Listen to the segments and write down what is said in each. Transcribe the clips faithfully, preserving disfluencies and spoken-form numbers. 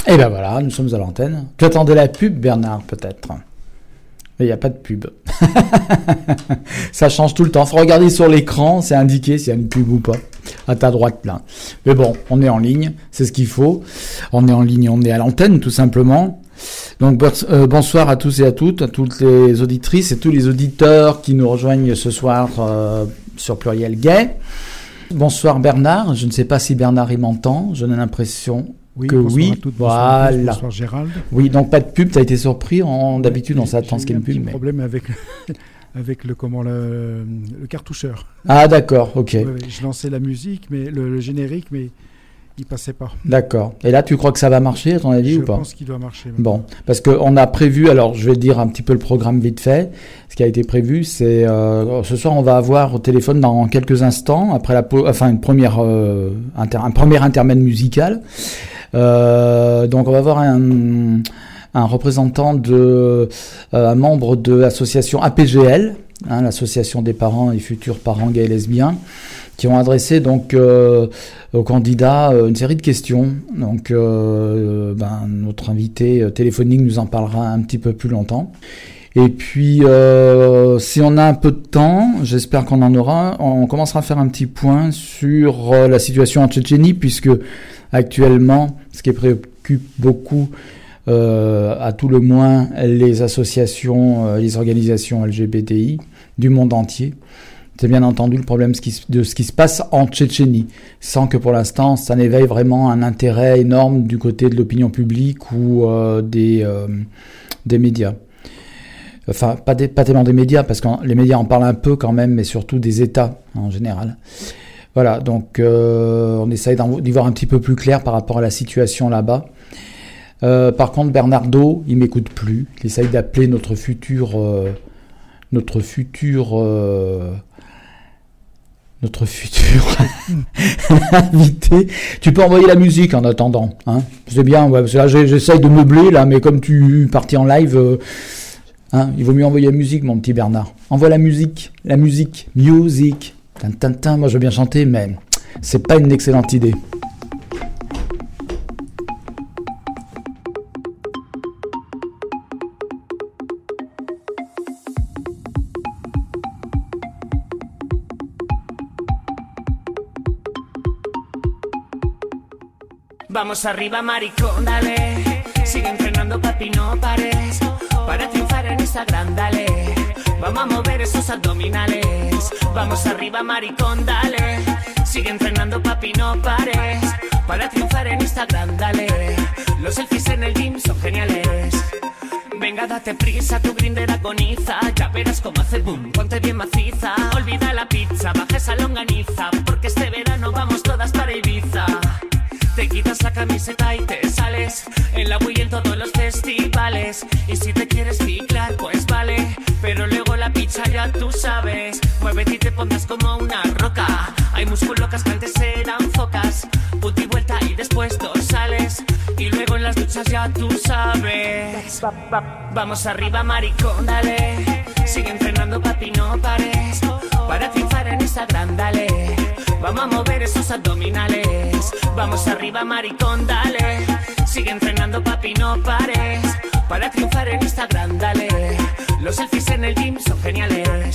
Et ben voilà, nous sommes à l'antenne. Tu attendais la pub, Bernard, peut-être. Mais il n'y a pas de pub. Ça change tout le temps. Il faut regarder sur l'écran, c'est indiqué s'il y a une pub ou pas. À ta droite, là. Mais bon, on est en ligne, c'est ce qu'il faut. On est en ligne, on est à l'antenne, tout simplement. Donc, euh, bonsoir à tous et à toutes, à toutes les auditrices et tous les auditeurs qui nous rejoignent ce soir euh, sur Pluriel Gay. Bonsoir Bernard. Je ne sais pas si Bernard il m'entend. J'en ai l'impression... Oui, que oui, à toutes, bonsoir, voilà. Bonsoir Gérald. Oui, donc pas de pub, tu as été surpris. En, d'habitude, on s'attend à ce qu'il y ait une pub. J'ai eu un mais... problème avec, avec le, comment, le, le cartoucheur. Ah, d'accord, ok. Ouais, ouais, je lançais la musique, mais le, le générique, mais il passait pas. D'accord. Et là, tu crois que ça va marcher, à ton avis, je ou pas? Je pense qu'il doit marcher. Maintenant. Bon, parce qu'on a prévu, alors je vais dire un petit peu le programme vite fait. Ce qui a été prévu, c'est euh, ce soir, on va avoir au téléphone dans quelques instants, après la, enfin une première, euh, inter, un premier intermède musical. Euh, donc on va avoir un, un représentant de euh, un membre de l'association A P G L, hein, l'association des parents et futurs parents gays et lesbiens, qui ont adressé donc euh, aux candidats euh, une série de questions. Donc euh, ben, notre invité téléphonique nous en parlera un petit peu plus longtemps. Et puis, euh, si on a un peu de temps, j'espère qu'on en aura, on commencera à faire un petit point sur euh, la situation en Tchétchénie, puisque actuellement, ce qui préoccupe beaucoup, euh, à tout le moins, les associations, euh, les organisations L G B T I du monde entier, c'est bien entendu le problème de ce qui se passe en Tchétchénie, sans que pour l'instant, ça n'éveille vraiment un intérêt énorme du côté de l'opinion publique ou euh, des, euh, des médias. Enfin, pas, des, pas tellement des médias, parce que les médias en parlent un peu quand même, mais surtout des États en général. Voilà, donc euh, on essaye d'y voir un petit peu plus clair par rapport à la situation là-bas. Euh, par contre, Bernardo, il m'écoute plus. Il essaye d'appeler notre futur, euh, notre futur, euh, notre futur invité. Tu peux envoyer la musique en attendant, hein. C'est bien, ouais, parce que là j'essaye de meubler là, mais comme tu partis en live. Euh, Hein, il vaut mieux envoyer la musique, mon petit Bernard. Envoie la musique, la musique, music. Tin, tin, tin. Moi, je veux bien chanter, mais c'est pas une excellente idée. Vamos arriba, maricón, dale. Sigue entrenando, papi, no pares. Para triunfar en Instagram, dale. Vamos a mover esos abdominales. Vamos arriba, maricón, dale. Sigue entrenando, papi, no pares. Para triunfar en Instagram, dale. Los selfies en el gym son geniales. Venga, date prisa, tu Grindr agoniza. Ya verás cómo hace boom, ponte bien maciza. Olvida la pizza, baja esa longaniza. Porque este verano vamos todas para Ibiza. Te quitas la camiseta y te sales en la Wii y en todos los festivales. Y si te quieres ciclar, pues vale. Pero luego la pizza ya tú sabes. Muévete y te pondrás como una roca. Hay musculocas que antes eran focas. Puti vuelta y después dorsales. Y luego en las duchas ya tú sabes. Vamos arriba, maricón, dale. Sigue entrenando, papi, no pares. Para triunfar en Instagram, dale. Vamos a mover esos abdominales. Vamos arriba, maricón, dale. Sigue entrenando, papi, no pares. Para triunfar en Instagram, dale. Los selfies en el gym son geniales.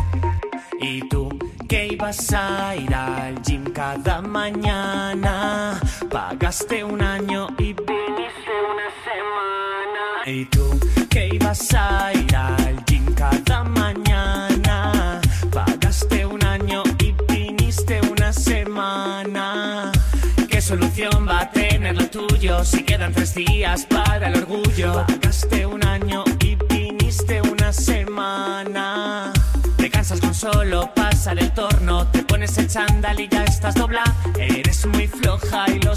¿Y tú que ibas a ir al gym cada mañana? Pagaste un año y viniste una semana. ¿Y tú que ibas a ir al gym cada mañana? Pagaste un año y viniste una semana. ¿Qué solución va a tener lo tuyo si quedan tres días para el orgullo? Pagaste un año y viniste una semana. Te cansas con solo pasar el torno. Te pones el chándal y ya estás dobla. Eres muy floja y lo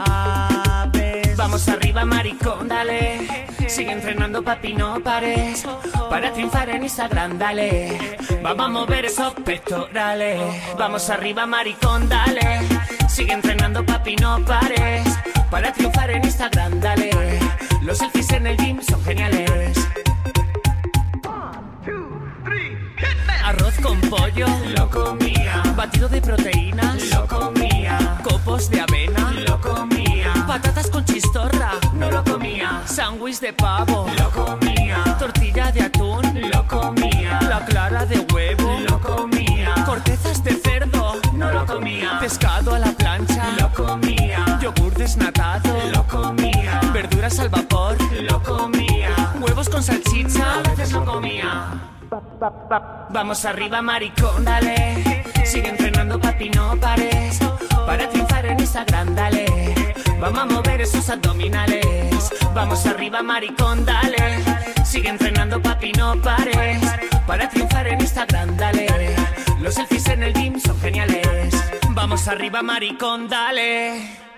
sabes. Vamos arriba, maricón, dale. Sigue entrenando, papi, no pares. Para triunfar en Instagram, dale. Vamos a mover esos pectorales. Vamos arriba, maricón, dale. Sigue entrenando, papi, no pares. Para triunfar en Instagram, dale. Los selfies en el gym son geniales. Arroz con pollo, lo comía. Batido de proteínas, lo comía. Copos de avena, lo comía. Patatas con chistorra, no lo Sándwich de pavo, lo comía. Tortilla de atún, lo comía. La clara de huevo, lo comía. Cortezas de cerdo, no lo comía. Pescado a la plancha, lo comía. Yogur desnatado, lo comía. Verduras al vapor, lo comía. Huevos con salchicha, a veces lo comía. Vamos arriba, maricón, dale. Sigue entrenando, papi, no pares. Para triunfar en Instagram, dale. Vamos a mover esos abdominales. Vamos arriba, maricón, dale. Sigue entrenando, papi, no pares. Para triunfar en Instagram, dale. Los selfies en el gym son geniales. Vamos arriba, maricón, dale.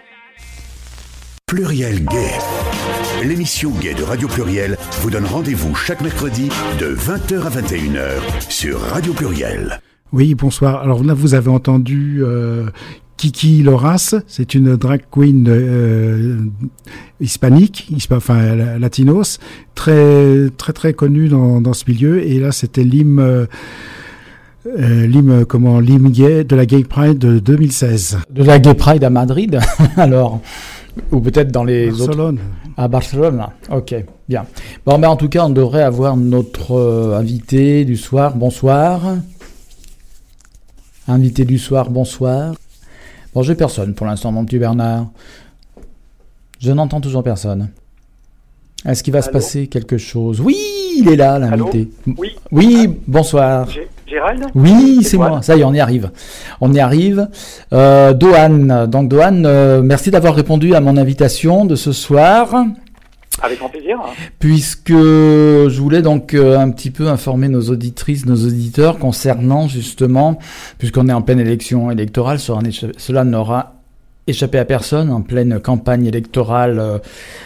Pluriel Gay. L'émission Gay de Radio Pluriel vous donne rendez-vous chaque mercredi de vingt heures à vingt et une heures sur Radio Pluriel. Oui, bonsoir. Alors là, vous avez entendu euh, Kiki Loras, c'est une drag queen euh, hispanique, hispa, enfin latinos, très très très connue dans, dans ce milieu. Et là, c'était l'hymne, euh, l'hymne comment, l'hymne gay de la Gay Pride de deux mille seize. De la Gay Pride à Madrid, alors. Ou peut-être dans les Barcelone. autres... À Barcelone, là. Ok, bien. Bon, ben en tout cas, on devrait avoir notre euh, invité du soir. Bonsoir. Invité du soir, bonsoir. Bon, j'ai personne pour l'instant, mon petit Bernard. Je n'entends toujours personne. Est-ce qu'il va Allô? se passer quelque chose? Oui, il est là, l'invité. Allô? Oui. Oui, bonsoir. G- Gérald? Oui, c'est, c'est moi. Ça y est, on y arrive. On y arrive. Euh, Dohan. Donc, Dohan, euh, merci d'avoir répondu à mon invitation de ce soir. Avec grand plaisir. Puisque je voulais donc euh, un petit peu informer nos auditrices, nos auditeurs concernant justement, puisqu'on est en pleine élection électorale, cela n'aura échappé à personne, en pleine campagne électorale euh,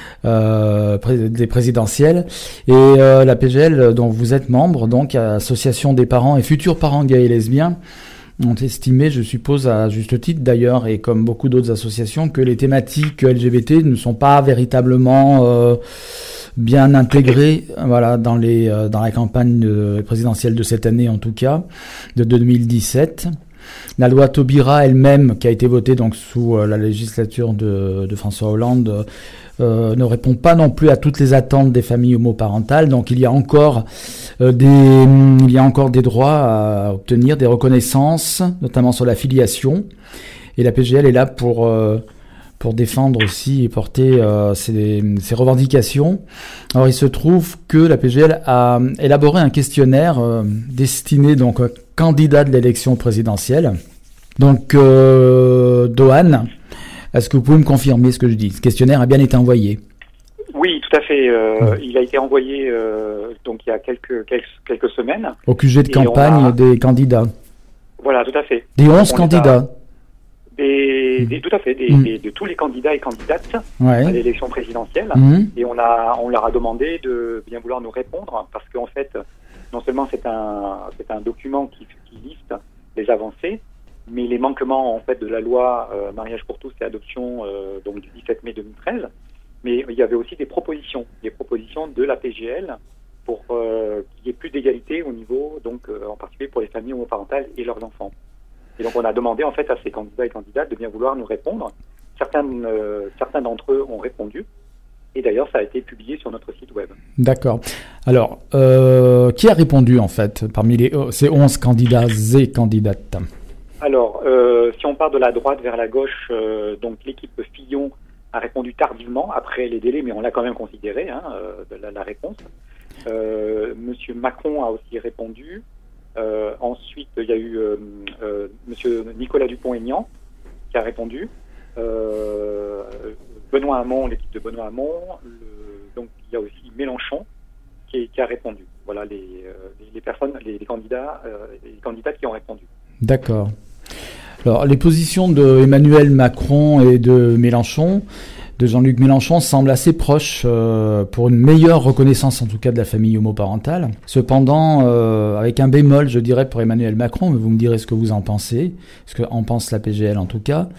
Euh, des présidentielles, et euh, la P G L dont vous êtes membre, donc Association des parents et futurs parents gays et lesbiens, ont estimé, je suppose à juste titre d'ailleurs, et comme beaucoup d'autres associations, que les thématiques L G B T ne sont pas véritablement euh, bien intégrées, voilà, dans les euh, dans la campagne euh, présidentielle de cette année, en tout cas de deux mille dix-sept. La loi Taubira elle-même, qui a été votée donc sous euh, la législature de, de François Hollande, euh, ne répond pas non plus à toutes les attentes des familles homoparentales. Donc il y a encore euh, des, il y a encore des droits à obtenir, des reconnaissances, notamment sur la filiation. Et la P G L est là pour euh, pour défendre aussi et porter euh, ses, ses revendications. Alors il se trouve que la P G L a élaboré un questionnaire euh, destiné donc aux candidats de l'élection présidentielle. Donc euh, Dohan, est-ce que vous pouvez me confirmer ce que je dis? Ce questionnaire a bien été envoyé. Oui, tout à fait. Euh, mmh. Il a été envoyé euh, donc il y a quelques quelques, quelques semaines. Au Q G de campagne a... des candidats. Voilà, tout à fait. Des onze candidats. Des, des, tout à fait, des, mmh. des, de tous les candidats et candidates ouais. à l'élection présidentielle. Mmh. Et on, a, on leur a demandé de bien vouloir nous répondre, parce qu'en fait, non seulement c'est un, c'est un document qui, qui liste les avancées, mais les manquements en fait de la loi euh, mariage pour tous et adoption euh, donc du dix-sept mai deux mille treize, mais il y avait aussi des propositions, des propositions de la P G L pour euh, qu'il y ait plus d'égalité au niveau, donc euh, en particulier pour les familles homoparentales et leurs enfants. Et donc on a demandé en fait à ces candidats et candidates de bien vouloir nous répondre. Certains, euh, certains d'entre eux ont répondu. Et d'ailleurs, ça a été publié sur notre site web. D'accord. Alors, euh, qui a répondu en fait parmi les, ces onze candidats et candidates? Alors, euh, si on part de la droite vers la gauche, euh, donc l'équipe Fillon a répondu tardivement, après les délais, mais on l'a quand même considéré, hein, euh, la, la réponse. Euh, Monsieur Macron a aussi répondu. Euh, ensuite, il y a eu euh, euh, Monsieur Nicolas Dupont-Aignan qui a répondu. Euh, Benoît Hamon, l'équipe de Benoît Hamon. Le, donc, il y a aussi Mélenchon qui, qui a répondu. Voilà les, euh, les, les personnes, les, les candidats, euh, les candidates qui ont répondu. D'accord. Alors, les positions de Emmanuel Macron et de Mélenchon, de Jean-Luc Mélenchon, semblent assez proches euh, pour une meilleure reconnaissance, en tout cas, de la famille homoparentale. Cependant, euh, avec un bémol, je dirais, pour Emmanuel Macron, mais vous me direz ce que vous en pensez, ce qu'en pense la P G L en tout cas,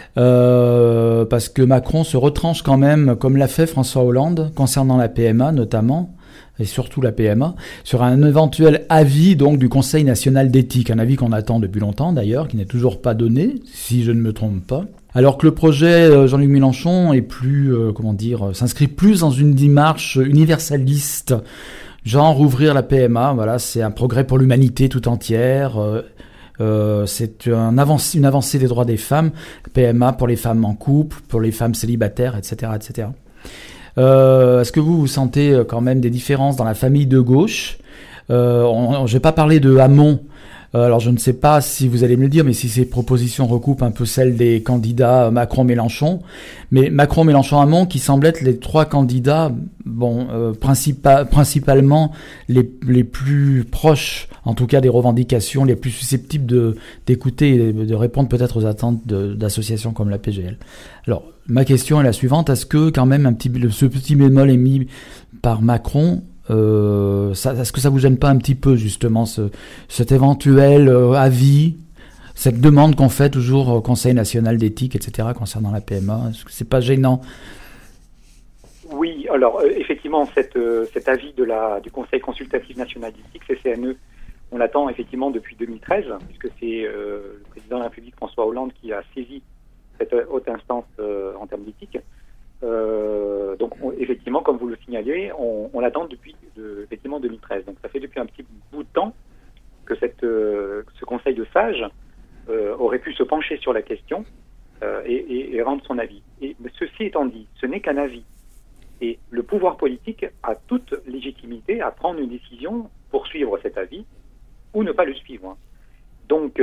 euh, parce que Macron se retranche quand même, comme l'a fait François Hollande, concernant la P M A notamment, et surtout la P M A, sur un éventuel avis donc du Conseil national d'éthique, un avis qu'on attend depuis longtemps d'ailleurs, qui n'est toujours pas donné, si je ne me trompe pas. Alors que le projet Jean-Luc Mélenchon est plus, euh, comment dire, s'inscrit plus dans une démarche universaliste, genre ouvrir la P M A, voilà, c'est un progrès pour l'humanité tout entière. Euh, euh, c'est un avance, une avancée des droits des femmes, P M A pour les femmes en couple, pour les femmes célibataires, et cetera, et cetera. Euh, est-ce que vous vous sentez quand même des différences dans la famille de gauche? euh, on, Je vais pas parler de Hamon. Euh, alors je ne sais pas si vous allez me le dire, mais si ces propositions recoupent un peu celles des candidats Macron-Mélenchon. Mais Macron-Mélenchon-Hamon qui semblent être les trois candidats, bon, euh, principa- principalement les, les plus proches, en tout cas des revendications, les plus susceptibles de, d'écouter et de répondre peut-être aux attentes de, d'associations comme la P G L. Alors ma question est la suivante, est-ce que quand même un petit, ce petit bémol est mis par Macron, Euh, ça, est-ce que ça vous gêne pas un petit peu justement ce, cet éventuel euh, avis, cette demande qu'on fait toujours au Conseil national d'éthique, et cetera concernant la P M A? Est-ce que c'est pas gênant? Oui, alors euh, effectivement, cette, euh, cet avis de la, du Conseil consultatif national d'éthique, C C N E, on l'attend effectivement depuis deux mille treize, puisque c'est euh, le président de la République François Hollande qui a saisi cette haute instance euh, en termes d'éthique. Euh, donc on, effectivement, comme vous le signalez, on, on l'attend depuis de, effectivement deux mille treize. Donc ça fait depuis un petit bout de temps que cette, euh, ce conseil de sages euh, aurait pu se pencher sur la question euh, et, et, et rendre son avis. Et mais ceci étant dit, ce n'est qu'un avis. Et le pouvoir politique a toute légitimité à prendre une décision pour suivre cet avis ou ne pas le suivre. Donc,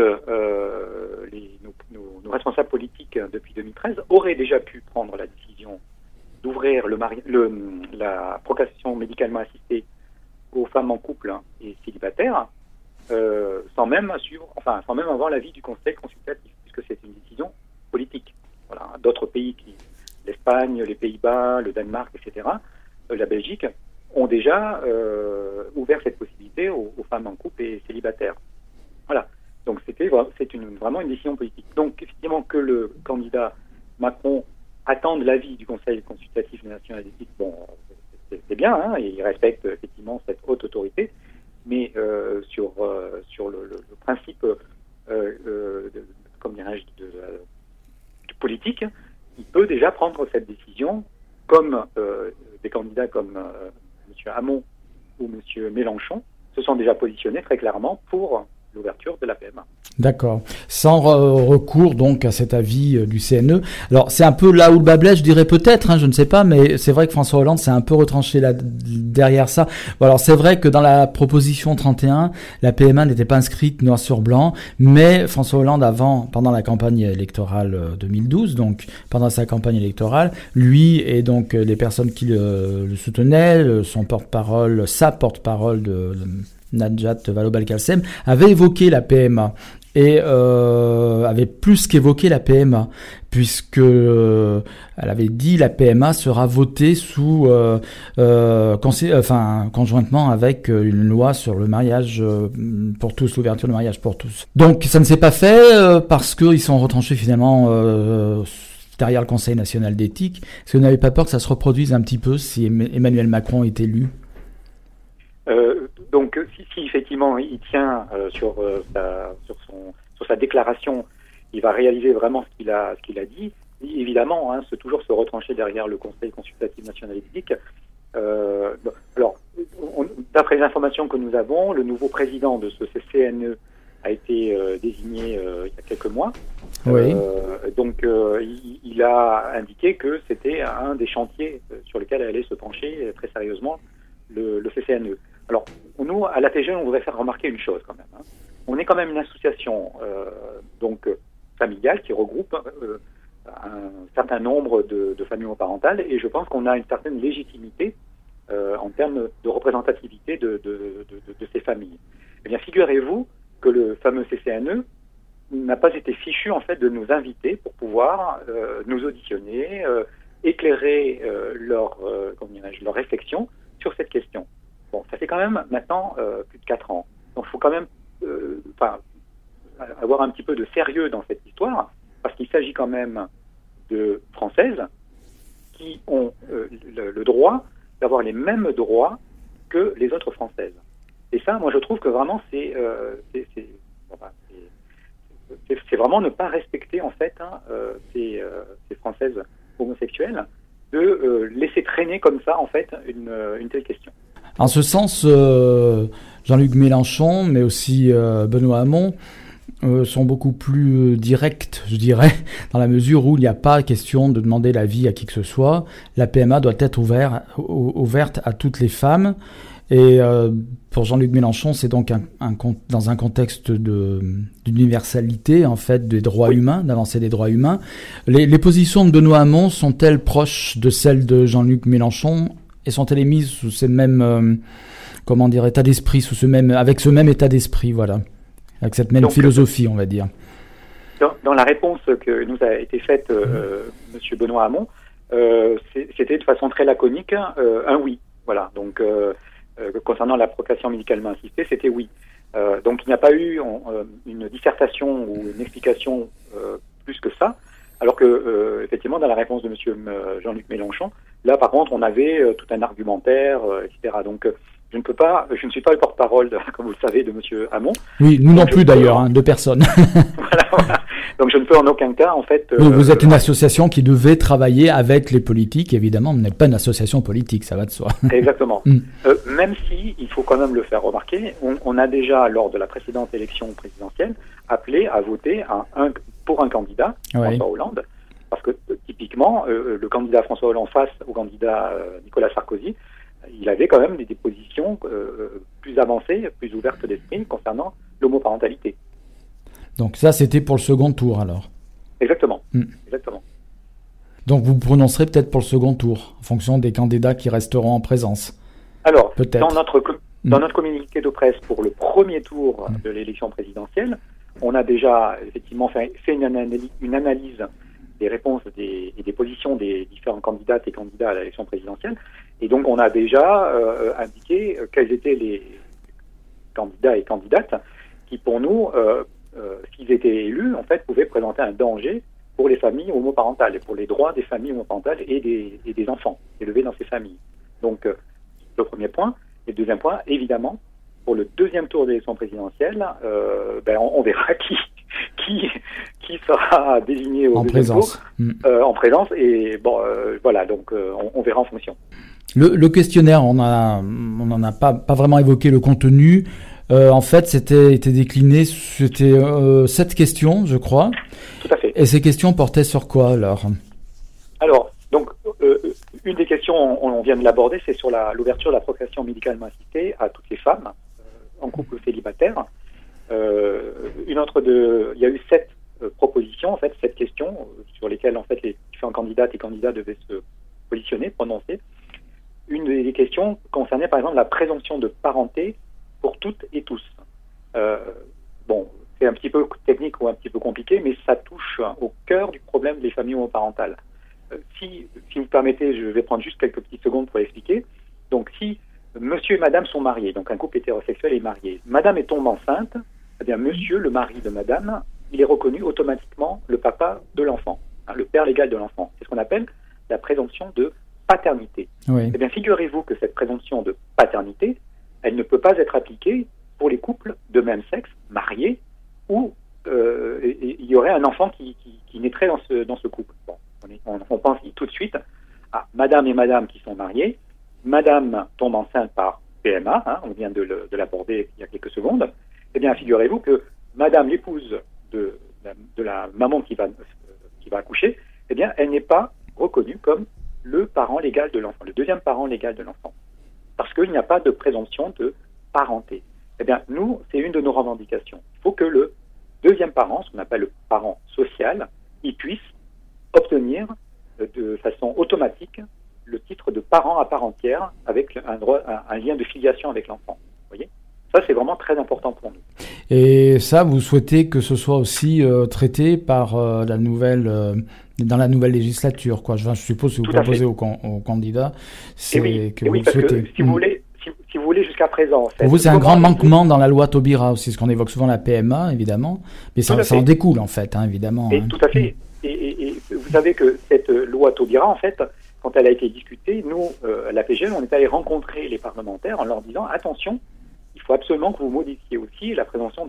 euh, les, nos, nos, nos responsables politiques depuis deux mille treize auraient déjà pu prendre la décision d'ouvrir le mari- le, la procréation médicalement assistée aux femmes en couple et célibataires, euh, sans même suivre, enfin, sans même avoir l'avis du Conseil consultatif, puisque c'est une décision politique. Voilà, d'autres pays, qui, l'Espagne, les Pays-Bas, le Danemark, et cetera, euh, la Belgique, ont déjà euh, ouvert cette possibilité aux, aux femmes en couple et célibataires. Voilà. Donc c'était c'est une, vraiment une décision politique. Donc effectivement que le candidat Macron attende l'avis du Conseil consultatif national d'éthique, bon, c'est, c'est bien, hein, et il respecte effectivement cette haute autorité, mais euh, sur euh, sur le, le, le principe, euh, euh, de, comme dirais-je, de, de, de politique, il peut déjà prendre cette décision, comme euh, des candidats comme euh, M. Hamon ou M. Mélenchon se sont déjà positionnés très clairement pour l'ouverture de la P M A. D'accord. Sans re- recours donc à cet avis euh, du C N E. Alors c'est un peu là où le bas blesse, je dirais peut-être, hein, je ne sais pas, mais c'est vrai que François Hollande s'est un peu retranché là derrière ça. Bon, alors c'est vrai que dans la proposition trente et un, la P M A n'était pas inscrite noir sur blanc, mais François Hollande avant, pendant la campagne électorale deux mille douze, donc pendant sa campagne électorale, lui et donc les personnes qui le, le soutenaient, son porte-parole, sa porte-parole de, de Najat Vallaud-Belkacem, avait évoqué la P M A et euh, avait plus qu'évoqué la P M A, puisque euh, elle avait dit la P M A sera votée sous, euh, euh, consi- enfin conjointement avec une loi sur le mariage euh, pour tous, l'ouverture du mariage pour tous. Donc ça ne s'est pas fait euh, parce qu'ils sont retranchés finalement euh, derrière le Conseil national d'éthique. Est-ce que vous n'avez pas peur que ça se reproduise un petit peu si Emmanuel Macron est élu? Euh, donc, si, si effectivement il tient euh, sur, euh, sa, sur, son, sur sa déclaration, il va réaliser vraiment ce qu'il a, ce qu'il a dit. Évidemment, hein, c'est toujours se retrancher derrière le Conseil consultatif national d'éthique. Euh, alors, on, d'après les informations que nous avons, le nouveau président de ce C N E a été euh, désigné euh, il y a quelques mois. Oui. Euh, donc, euh, il, il a indiqué que c'était un des chantiers sur lesquels allait se pencher très sérieusement le, le C C N E. Alors, nous, à l'A T G, on voudrait faire remarquer une chose quand même. Hein. On est quand même une association euh, donc familiale qui regroupe euh, un certain nombre de, de familles monoparentales, et je pense qu'on a une certaine légitimité euh, en termes de représentativité de, de, de, de, de ces familles. Eh bien, figurez-vous que le fameux C C N E n'a pas été fichu en fait de nous inviter pour pouvoir euh, nous auditionner, euh, éclairer euh, leur, euh, comment dirais-je, leur réflexion sur cette question. Bon, ça fait quand même maintenant euh, plus de quatre ans. Donc il faut quand même euh, enfin, avoir un petit peu de sérieux dans cette histoire, parce qu'il s'agit quand même de Françaises qui ont euh, le, le droit d'avoir les mêmes droits que les autres Françaises. Et ça, moi je trouve que vraiment c'est, euh, c'est, c'est, enfin, c'est, c'est, c'est vraiment ne pas respecter en fait hein, euh, ces, euh, ces Françaises homosexuelles, de euh, laisser traîner comme ça en fait une, une telle question. En ce sens, euh, Jean-Luc Mélenchon, mais aussi euh, Benoît Hamon, euh, sont beaucoup plus euh, directs, je dirais, dans la mesure où il n'y a pas question de demander l'avis à qui que ce soit. La P M A doit être ouvert, ouverte à toutes les femmes. Et euh, pour Jean-Luc Mélenchon, c'est donc un, un, dans un contexte de, d'universalité, en fait, des droits oui. humains, d'avancée des droits humains. Les, les positions de Benoît Hamon sont-elles proches de celles de Jean-Luc Mélenchon et sont-elles mises sous ce même, euh, comment dire, état d'esprit, sous ce même, avec ce même état d'esprit, voilà, avec cette même donc, philosophie, on va dire. Dans, dans la réponse que nous a été faite euh, mmh. Monsieur Benoît Hamon, euh, c'était de façon très laconique euh, un oui, voilà. Donc euh, euh, concernant la procréation médicalement assistée, c'était oui. Euh, donc il n'y a pas eu on, euh, une dissertation ou une explication euh, plus que ça. Alors que, euh, effectivement, dans la réponse de Monsieur Jean-Luc Mélenchon, là, par contre, on avait euh, tout un argumentaire, euh, et cetera. Donc, euh, je ne peux pas, je ne suis pas le porte-parole, de, comme vous le savez, de Monsieur Hamon. Oui, nous non plus d'ailleurs, hein, deux personnes. voilà, voilà. Donc, je ne peux en aucun cas, en fait. Euh, oui, vous êtes une association qui devait travailler avec les politiques. Évidemment, vous n'êtes pas une association politique, ça va de soi. Exactement. mm. euh, même si, il faut quand même le faire remarquer, on, on a déjà, lors de la précédente élection présidentielle, appelé à voter un, un pour un candidat, oui. François Hollande, parce que typiquement, euh, le candidat François Hollande face au candidat euh, Nicolas Sarkozy, il avait quand même des, des positions euh, plus avancées, plus ouvertes d'esprit concernant l'homoparentalité. Donc ça, c'était pour le second tour, alors. Exactement. Mm. Exactement. Donc vous prononcerez peut-être pour le second tour, en fonction des candidats qui resteront en présence. Alors, peut-être. Dans notre, com- mm. dans notre communiqué de presse pour le premier tour mm. de l'élection présidentielle, on a déjà effectivement fait, fait une, analyse, une analyse des réponses des, et des positions des différents candidats et candidats à l'élection présidentielle. Et donc, on a déjà euh, indiqué quels étaient les candidats et candidates qui, pour nous, euh, euh, s'ils étaient élus, en fait, pouvaient présenter un danger pour les familles homoparentales et pour les droits des familles homoparentales et des, et des enfants élevés dans ces familles. Donc, euh, le premier point. Et le deuxième point, évidemment, pour le deuxième tour de l'élection présidentielle, euh, ben on, on verra qui, qui, qui sera désigné au en deuxième présence. tour, euh, en présence. Et bon, euh, voilà, donc euh, on, on verra en fonction. Le, le questionnaire, on a, on n'en a pas, pas vraiment évoqué le contenu. Euh, en fait, c'était était décliné, c'était euh, sept questions, je crois. Tout à fait. Et ces questions portaient sur quoi alors ? Alors, donc, euh, une des questions, on, on vient de l'aborder, c'est sur la, l'ouverture de la procréation médicalement assistée à toutes les femmes en couple célibataire. Euh, une autre de, il y a eu sept euh, propositions, en fait, sept questions euh, sur lesquelles en fait les différents candidats et candidats devaient se positionner, prononcer. Une des questions concernait par exemple la présomption de parenté pour toutes et tous. Euh, bon, c'est un petit peu technique ou un petit peu compliqué, mais ça touche au cœur du problème des familles homoparentales. Euh, si, si vous permettez, je vais prendre juste quelques petites secondes pour l'expliquer. Donc, si monsieur et madame sont mariés, donc un couple hétérosexuel est marié. Madame est tombe enceinte, eh bien monsieur, le mari de madame, il est reconnu automatiquement le papa de l'enfant, hein, le père légal de l'enfant. C'est ce qu'on appelle la présomption de paternité. Oui. Eh bien, figurez-vous que cette présomption de paternité, elle ne peut pas être appliquée pour les couples de même sexe, mariés, où euh, il y aurait un enfant qui, qui, qui naîtrait dans ce, dans ce couple. Bon, on, est, on, on pense tout de suite à madame et madame qui sont mariés. Madame tombe enceinte par P M A, hein, on vient de, le, de l'aborder il y a quelques secondes. Eh bien, figurez-vous que madame, l'épouse de, de la maman qui va, qui va accoucher, eh bien, elle n'est pas reconnue comme le parent légal de l'enfant, le deuxième parent légal de l'enfant. Parce qu'il n'y a pas de présomption de parenté. Eh bien, nous, c'est une de nos revendications. Il faut que le deuxième parent, ce qu'on appelle le parent social, il puisse obtenir de façon automatique le titre de parent à part entière avec un, droit, un, un lien de filiation avec l'enfant. Vous voyez ? Ça, c'est vraiment très important pour nous. Et ça, vous souhaitez que ce soit aussi euh, traité par euh, la nouvelle, euh, dans la nouvelle législature, quoi. Je, je suppose que vous proposez aux, aux candidats, c'est oui, que et vous oui, le parce souhaitez. Que, si, mmh. vous voulez, si, si vous voulez, jusqu'à présent, en fait, pour vous, c'est un grand manquement dans la loi Taubira aussi, ce qu'on évoque souvent la P M A, évidemment, mais ça, ça en découle, en fait, hein, évidemment. Et hein. Tout à fait. Et, et, et vous savez que cette loi Taubira, en fait, quand elle a été discutée, nous, euh, à l'A P G L, on est allé rencontrer les parlementaires en leur disant « Attention, il faut absolument que vous modifiez aussi la présomption de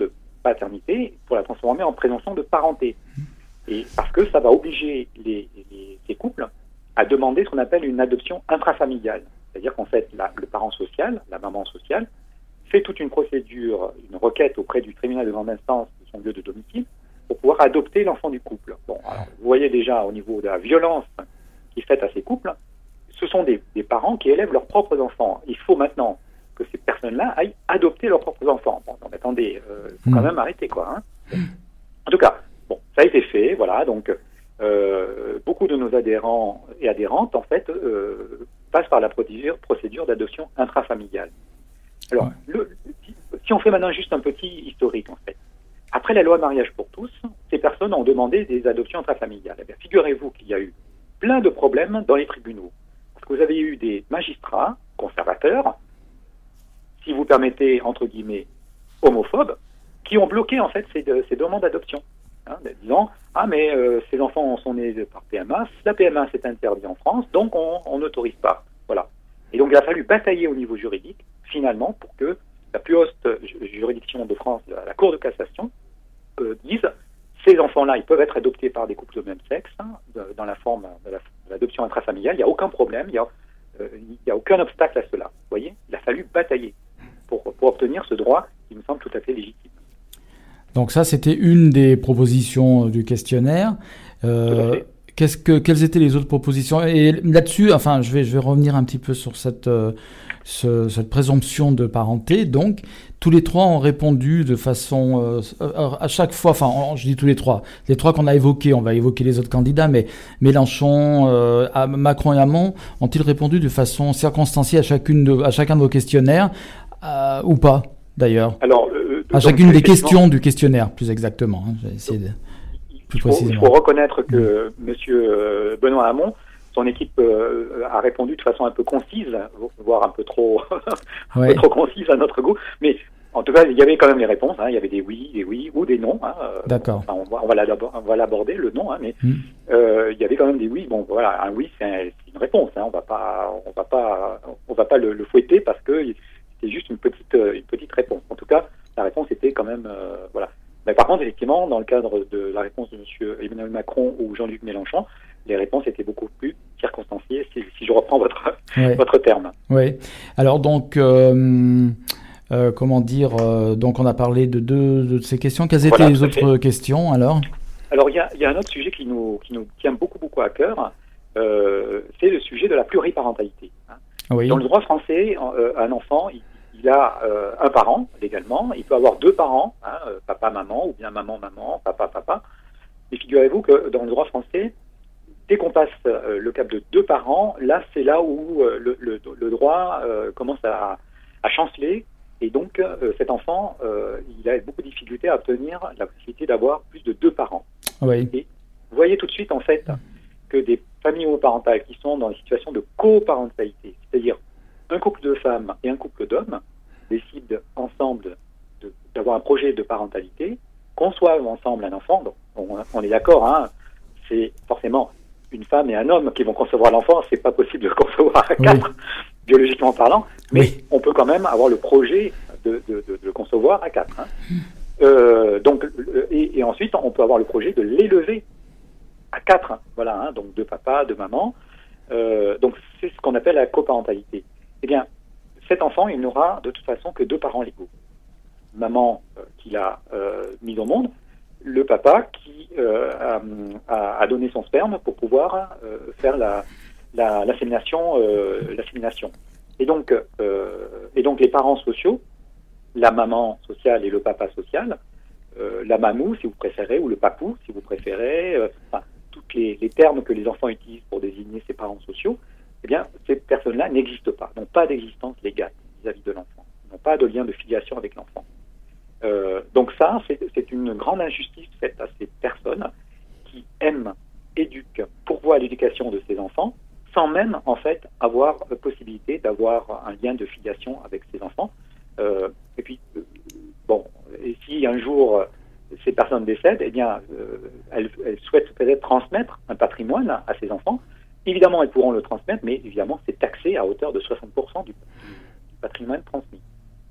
paternité pour la transformer en présomption de parenté. Et parce que ça va obliger les, les, les couples à demander ce qu'on appelle une adoption intrafamiliale. C'est-à-dire qu'en fait, la, le parent social, la maman sociale, fait toute une procédure, une requête auprès du tribunal de grande instance de son lieu de domicile pour pouvoir adopter l'enfant du couple. Bon, alors, vous voyez déjà au niveau de la violence qui est faite à ces couples, ce sont des, des parents qui élèvent leurs propres enfants. Il faut maintenant que ces personnes-là aillent adopter leurs propres enfants. Bon, donc attendez, il euh, faut quand même arrêter, quoi. Hein. En tout cas, bon, ça a été fait, voilà, donc euh, beaucoup de nos adhérents et adhérentes, en fait, euh, passent par la procédure, procédure d'adoption intrafamiliale. Alors, ouais. le, si, si on fait maintenant juste un petit historique, en fait, après la loi mariage pour tous, ces personnes ont demandé des adoptions intrafamiliales. Eh bien, figurez-vous qu'il y a eu plein de problèmes dans les tribunaux. Parce que vous avez eu des magistrats conservateurs, si vous permettez, entre guillemets, homophobes, qui ont bloqué, en fait, ces, de, ces demandes d'adoption. Hein, disant, ah, mais euh, ces enfants sont nés par P M A, la P M A s'est interdite en France, donc on n'autorise pas. Voilà. Et donc, il a fallu batailler au niveau juridique, finalement, pour que la plus haute juridiction de France, la Cour de cassation, euh, dise ces enfants-là, ils peuvent être adoptés par des couples de même sexe, hein, de, dans la forme de, la, de l'adoption intrafamiliale. Il n'y a aucun problème, il n'y a, euh, il y a aucun obstacle à cela. Vous voyez, il a fallu batailler pour, pour obtenir ce droit qui me semble tout à fait légitime. Donc ça, c'était une des propositions du questionnaire. Euh, qu'est-ce que, quelles étaient les autres propositions ? Et là-dessus, enfin, je vais, je vais revenir un petit peu sur cette, euh, ce, cette présomption de parenté. Donc, tous les trois ont répondu de façon, euh, à chaque fois, enfin, je dis tous les trois, les trois qu'on a évoqués, on va évoquer les autres candidats, mais Mélenchon, euh, Macron et Hamon ont-ils répondu de façon circonstanciée à chacune de, à chacun de vos questionnaires, euh, ou pas, d'ailleurs ? Alors, euh, à chacune des questions du questionnaire, plus exactement. Hein, j'ai essayé de, plus il, faut, précisément. il faut reconnaître que mmh. Monsieur Benoît Hamon, son équipe euh, a répondu de façon un peu concise, voire un peu trop, un ouais. peu trop concise à notre goût. Mais en tout cas, il y avait quand même les réponses. Hein, il y avait des oui, des oui ou des non. Hein, D'accord. Enfin, on, va, on, va on va l'aborder le non, hein, mais mmh. euh, il y avait quand même des oui. Bon, voilà, un oui, c'est, un, c'est une réponse. Hein, on va pas, on va pas, on va pas le, le fouetter parce que c'est juste une petite, une petite réponse. En tout cas, la réponse était quand même, euh, voilà. Mais par contre, effectivement, dans le cadre de la réponse de M. Emmanuel Macron ou Jean-Luc Mélenchon, les réponses étaient beaucoup plus circonstanciées, si, si je reprends votre, ouais. votre terme. Oui. Alors donc, euh, euh, comment dire, euh, donc on a parlé de deux de ces questions. Quelles étaient voilà, les autres fait. questions alors ? Alors il y a, y a un autre sujet qui nous, qui nous tient beaucoup, beaucoup à cœur, euh, c'est le sujet de la pluriparentalité. Hein. Oui. Dans le droit français, euh, un enfant, il, il a euh, un parent légalement, il peut avoir deux parents, hein, euh, papa, maman, ou bien maman, maman, papa, papa. Et figurez-vous que dans le droit français, dès qu'on passe euh, le cap de deux parents, là c'est là où euh, le, le, le droit euh, commence à, à chanceler, et donc euh, cet enfant, euh, il a beaucoup de difficultés à obtenir la possibilité d'avoir plus de deux parents. Oui. Et vous voyez tout de suite en fait que des familles homoparentales qui sont dans des situations de coparentalité, c'est-à-dire un couple de femmes et un couple d'hommes décident ensemble de, d'avoir un projet de parentalité, conçoivent ensemble un enfant. Donc on, on est d'accord, hein, c'est forcément une femme et un homme qui vont concevoir l'enfant, c'est pas possible de le concevoir à quatre, oui. biologiquement parlant, mais oui. on peut quand même avoir le projet de, de, de, de le concevoir à quatre. Hein. Euh, donc, et, et ensuite, on peut avoir le projet de l'élever à quatre. Hein. Voilà, hein, donc deux papas, deux mamans. Euh, donc c'est ce qu'on appelle la coparentalité. Eh bien, cet enfant, il n'aura de toute façon que deux parents légaux. Maman euh, qui l'a euh, mis au monde, le papa qui euh, a, a donné son sperme pour pouvoir euh, faire la, la, l'assémination, euh, l'assémination. Et donc, euh, et donc les parents sociaux, la maman sociale et le papa social, euh, la mamou si vous préférez, ou le papou si vous préférez, euh, enfin, tous les, les termes que les enfants utilisent pour désigner ces parents sociaux, eh bien, ces personnes-là n'existent pas, n'ont pas d'existence légale vis-à-vis de l'enfant, n'ont pas de lien de filiation avec l'enfant. Euh, donc ça, c'est, c'est une grande injustice faite à ces personnes qui aiment, éduquent, pourvoient à l'éducation de ces enfants, sans même, en fait, avoir la possibilité d'avoir un lien de filiation avec ces enfants. Euh, et puis, euh, bon, et si un jour ces personnes décèdent, eh bien, euh, elles, elles souhaitent peut-être transmettre un patrimoine à ces enfants. Évidemment, elles pourront le transmettre, mais évidemment, c'est taxé à hauteur de soixante pour cent du, du patrimoine transmis.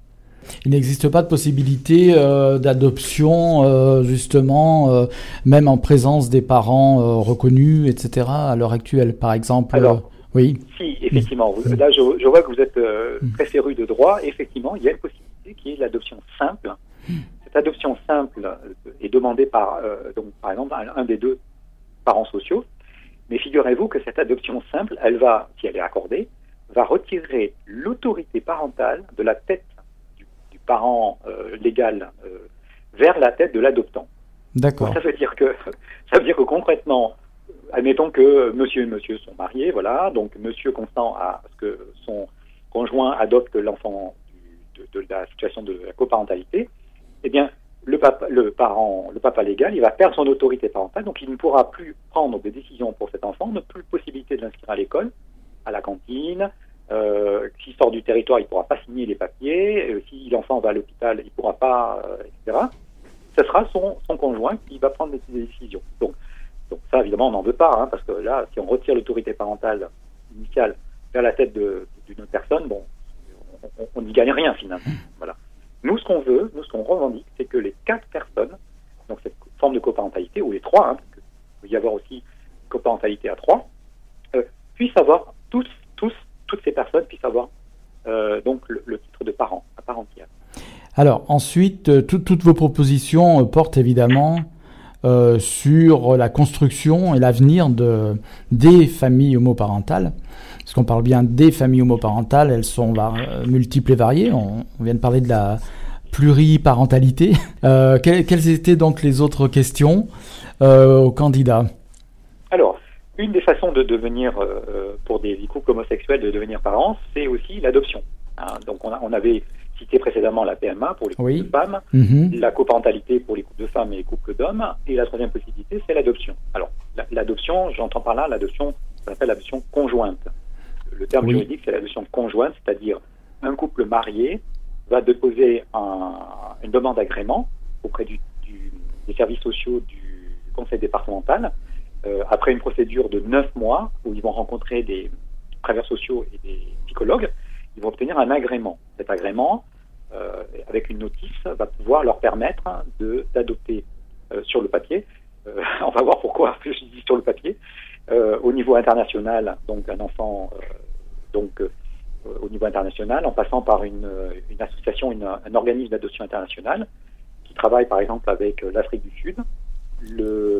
Il n'existe pas de possibilité euh, d'adoption, euh, justement, euh, même en présence des parents euh, reconnus, et cetera, à l'heure actuelle, par exemple. Alors, euh, oui. Si, effectivement. Vous, là, je, je vois que vous êtes euh, très féru de droit. Effectivement, il y a une possibilité qui est l'adoption simple. Cette adoption simple est demandée par, euh, donc, par exemple, un, un des deux parents sociaux. Mais figurez-vous que cette adoption simple, elle va, si elle est accordée, va retirer l'autorité parentale de la tête du, du parent euh, légal euh, vers la tête de l'adoptant. D'accord. Donc, ça veut dire que, ça veut dire que concrètement, admettons que monsieur et monsieur sont mariés, voilà, donc monsieur consent à ce que son conjoint adopte l'enfant du, de, de la situation de la coparentalité, eh bien, le papa, le parent, le papa légal, il va perdre son autorité parentale, donc il ne pourra plus prendre des décisions pour cet enfant, n'a plus possibilité de l'inscrire à l'école, à la cantine, euh, s'il sort du territoire, il ne pourra pas signer les papiers, euh, si l'enfant va à l'hôpital, il ne pourra pas, euh, et cetera. Ce sera son, son conjoint qui va prendre des décisions. Donc, Donc ça, évidemment, on n'en veut pas, hein, parce que là, si on retire l'autorité parentale initiale vers la tête de, d'une autre personne, bon, on n'y gagne rien finalement. Voilà. Nous, ce qu'on veut, nous, ce qu'on revendique, c'est que les quatre personnes, donc cette forme de coparentalité, ou les trois, hein, parce qu'il peut y avoir aussi coparentalité à trois, euh, puissent avoir, tous, tous, toutes ces personnes puissent avoir euh, donc le, le titre de parent, à part entière. Alors, ensuite, euh, tout, toutes vos propositions euh, portent évidemment Euh, sur la construction et l'avenir de, des familles homoparentales. Parce qu'on parle bien des familles homoparentales, elles sont var- multiples et variées. On, on vient de parler de la pluriparentalité. Euh, quelles, quelles étaient donc les autres questions euh, aux candidats ? Alors, une des façons de devenir, euh, pour des couples homosexuels, de devenir parents, c'est aussi l'adoption. Hein, donc, on, a, on avait cité précédemment la P M A pour les couples oui. de femmes, mm-hmm. la coparentalité pour les couples de femmes et les couples d'hommes, et la troisième possibilité, c'est l'adoption. Alors, la, l'adoption, j'entends par là l'adoption, ça s'appelle l'adoption conjointe. Le terme oui. juridique, c'est l'adoption conjointe, c'est-à-dire un couple marié va déposer un, une demande d'agrément auprès du, du, des services sociaux du conseil départemental, euh, après une procédure de neuf mois, où ils vont rencontrer des travailleurs sociaux et des psychologues. Ils vont obtenir un agrément. Cet agrément, euh, avec une notice, va pouvoir leur permettre de, d'adopter euh, sur le papier. Euh, on va voir pourquoi je dis sur le papier. Euh, au niveau international, donc un enfant, euh, donc euh, au niveau international, en passant par une, une association, une, un organisme d'adoption international qui travaille par exemple avec l'Afrique du Sud, le,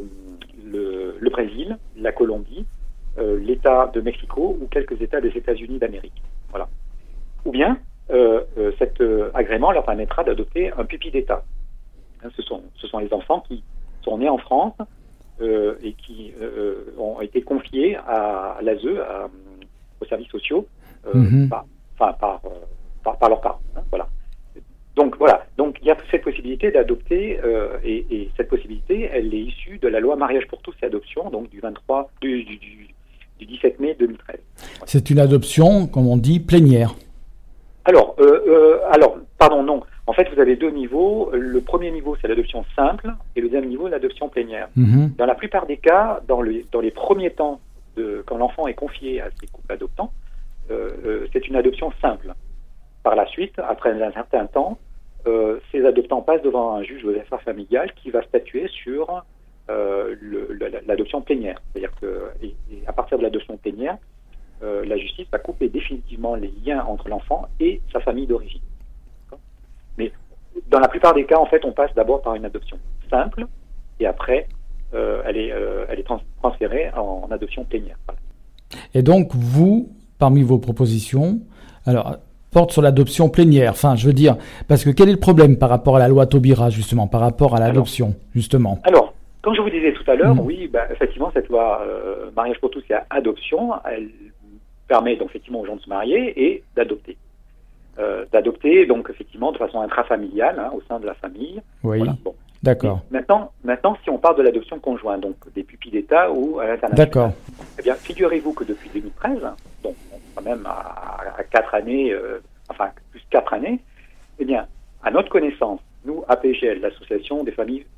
le, le Brésil, la Colombie, euh, l'État de Mexico ou quelques États des États-Unis d'Amérique. Voilà. Ou bien, euh, euh, cet euh, agrément leur permettra d'adopter un pupille d'État. Hein, ce sont, ce sont les enfants qui sont nés en France euh, et qui euh, ont été confiés à, à l'A S E, à, aux services sociaux, euh, mm-hmm. par, enfin, par, euh, par, par leurs parents. Hein, voilà. Donc voilà. Donc il y a cette possibilité d'adopter euh, et, et cette possibilité, elle est issue de la loi Mariage pour tous et adoption, donc du vingt-trois, du, du, du, du dix-sept mai deux mille treize. Voilà. C'est une adoption, comme on dit, plénière. Alors, euh, euh, alors, pardon, non. En fait, vous avez deux niveaux. Le premier niveau, c'est l'adoption simple, et le deuxième niveau, l'adoption plénière. Mm-hmm. Dans la plupart des cas, dans, le, dans les premiers temps, de, quand l'enfant est confié à ses couples adoptants, euh, euh, c'est une adoption simple. Par la suite, après un certain temps, euh, ces adoptants passent devant un juge aux affaires familiales qui va statuer sur euh, le, le, l'adoption plénière. C'est-à-dire que, et, et à partir de l'adoption plénière, Euh, la justice va couper définitivement les liens entre l'enfant et sa famille d'origine. D'accord ? Mais dans la plupart des cas, en fait, on passe d'abord par une adoption simple et après, euh, elle est, euh, elle est trans- transférée en, en adoption plénière. Voilà. Et donc, vous, parmi vos propositions, alors, porte sur l'adoption plénière. Enfin, je veux dire, parce que quel est le problème par rapport à la loi Taubira, justement, par rapport à l'adoption, alors, justement ? Alors, comme je vous disais tout à l'heure, mmh. oui, bah, effectivement, cette loi euh, Mariage pour tous et adoption, elle permet donc effectivement aux gens de se marier et d'adopter. Euh, d'adopter donc effectivement de façon intrafamiliale hein, au sein de la famille. Oui, voilà. Bon. D'accord. Et maintenant, maintenant, si on parle de l'adoption conjointe, donc des pupilles d'État ou à l'international. D'accord. Eh bien, figurez-vous que depuis deux mille treize, donc quand même à, à quatre années, euh, enfin plus quatre années, eh bien, à notre connaissance, nous, A P G L, l'association des familles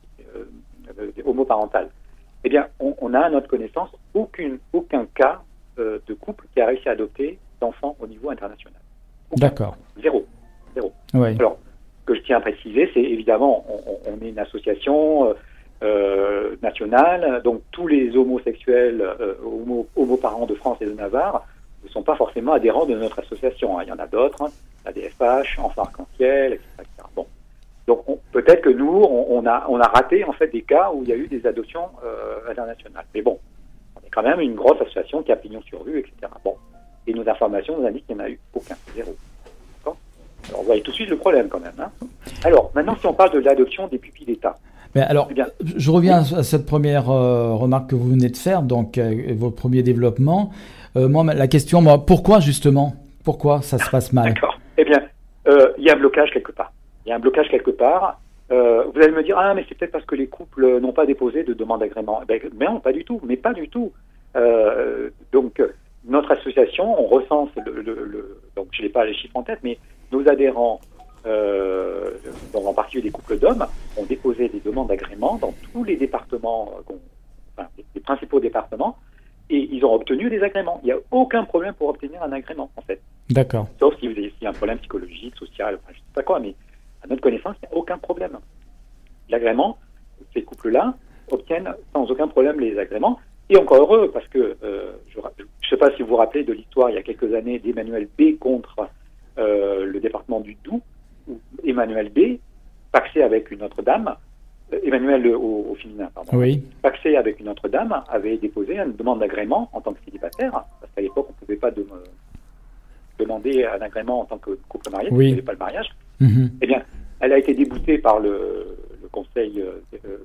euh, homoparentales, eh bien, on, on a à notre connaissance aucune, aucun cas de couple qui a réussi à adopter d'enfants au niveau international. Aucun. D'accord. Zéro. Zéro. Oui. Alors, que je tiens à préciser, c'est évidemment, on, on est une association euh, nationale, donc tous les homosexuels, euh, homo, homoparents de France et de Navarre ne sont pas forcément adhérents de notre association. Hein. Il y en a d'autres, hein, la D F H, Enfants Arc-en-Ciel, et cetera et cetera. Bon. Donc on, peut-être que nous, on, on, a, on a raté en fait des cas où il y a eu des adoptions euh, internationales. Mais bon, on est quand même une grosse association qui a pignon sur rue, et cetera. Bon. Et nos informations nous indiquent qu'il n'y en a eu aucun, zéro. D'accord ? Alors, vous voyez tout de suite le problème quand même. Hein. Alors, maintenant, si on parle de l'adoption des pupilles d'État. Mais alors, eh bien, je reviens à cette première euh, remarque que vous venez de faire, donc euh, votre premier développement. Euh, moi, la question, moi, pourquoi justement ? Pourquoi ça se passe mal ? D'accord. Eh bien, euh, il y a un blocage quelque part. Il y a un blocage quelque part. Euh, vous allez me dire, ah, mais c'est peut-être parce que les couples n'ont pas déposé de demande d'agrément. Ben, mais non, pas du tout. Mais pas du tout. Euh, donc, notre association, on recense, le, le, le, donc je n'ai pas les chiffres en tête, mais nos adhérents, euh, donc en particulier des couples d'hommes, ont déposé des demandes d'agrément dans tous les départements, euh, enfin, les, les principaux départements, et ils ont obtenu des agréments. Il n'y a aucun problème pour obtenir un agrément, en fait. D'accord. Sauf si vous avez si un problème psychologique, social, enfin, je ne sais pas quoi, mais à notre connaissance, il n'y a aucun problème. L'agrément, ces couples-là obtiennent sans aucun problème les agréments. Et encore heureux, parce que euh, je ne sais pas si vous vous rappelez de l'histoire il y a quelques années d'Emmanuel B contre euh, le département du Doubs, où Emmanuel B, paxé avec une autre dame, euh, Emmanuel au, au féminin, pardon, oui. paxé avec une autre dame, avait déposé une demande d'agrément en tant que célibataire, parce qu'à l'époque on ne pouvait pas de, euh, demander un agrément en tant que couple marié, oui. il n'y avait pas le mariage. Mm-hmm. Eh bien, elle a été déboutée par le, le conseil, euh,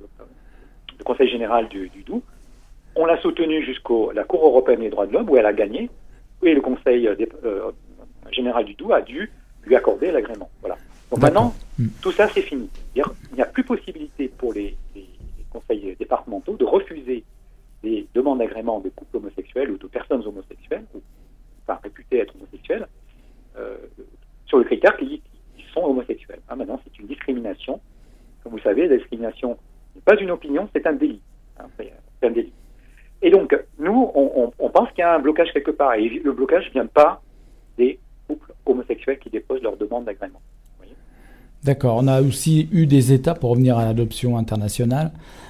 le conseil général du, du Doubs. On l'a soutenue jusqu'à la Cour européenne des droits de l'homme, où elle a gagné, et le Conseil euh, euh, général du Doubs a dû lui accorder l'agrément. Voilà. Donc D'accord. maintenant, mmh. tout ça, c'est fini. C'est-à-dire, il n'y a plus possibilité pour les, les, les conseils départementaux de refuser des demandes d'agrément de couples homosexuels ou de personnes homosexuelles, ou, enfin réputées être homosexuelles, euh, sur le critère qu'ils sont homosexuels. Hein, maintenant, c'est une discrimination. Comme vous savez, la discrimination n'est pas une opinion, c'est un délit. Hein, c'est un délit. Et donc, nous, on, on, on pense qu'il y a un blocage quelque part. Et le blocage ne vient pas des couples homosexuels qui déposent leur demande d'agrément. D'accord. On a aussi eu des États, pour revenir à l'adoption internationale,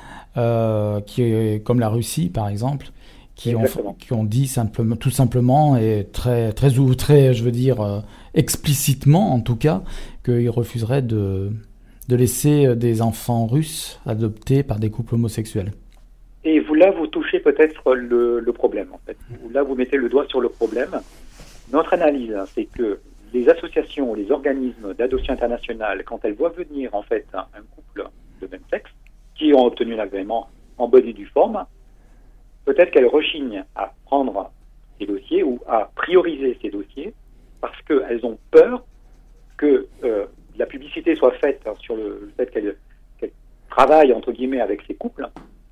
euh, qui est, comme la Russie, par exemple, qui ont, qui ont dit simplement, tout simplement, et très, très, ou très, je veux dire, euh, explicitement, en tout cas, qu'ils refuseraient de, de laisser des enfants russes adoptés par des couples homosexuels. Et vous, là, vous touchez peut-être le, le problème, en fait. Là, vous mettez le doigt sur le problème. Notre analyse, hein, c'est que les associations ou les organismes d'adoption internationale, quand elles voient venir, en fait, un, un couple de même sexe, qui ont obtenu l'agrément en bonne et due forme, peut-être qu'elles rechignent à prendre ces dossiers ou à prioriser ces dossiers parce qu'elles ont peur que euh, la publicité soit faite hein, sur le, le fait qu'elles, qu'elles travaillent, entre guillemets, avec ces couples,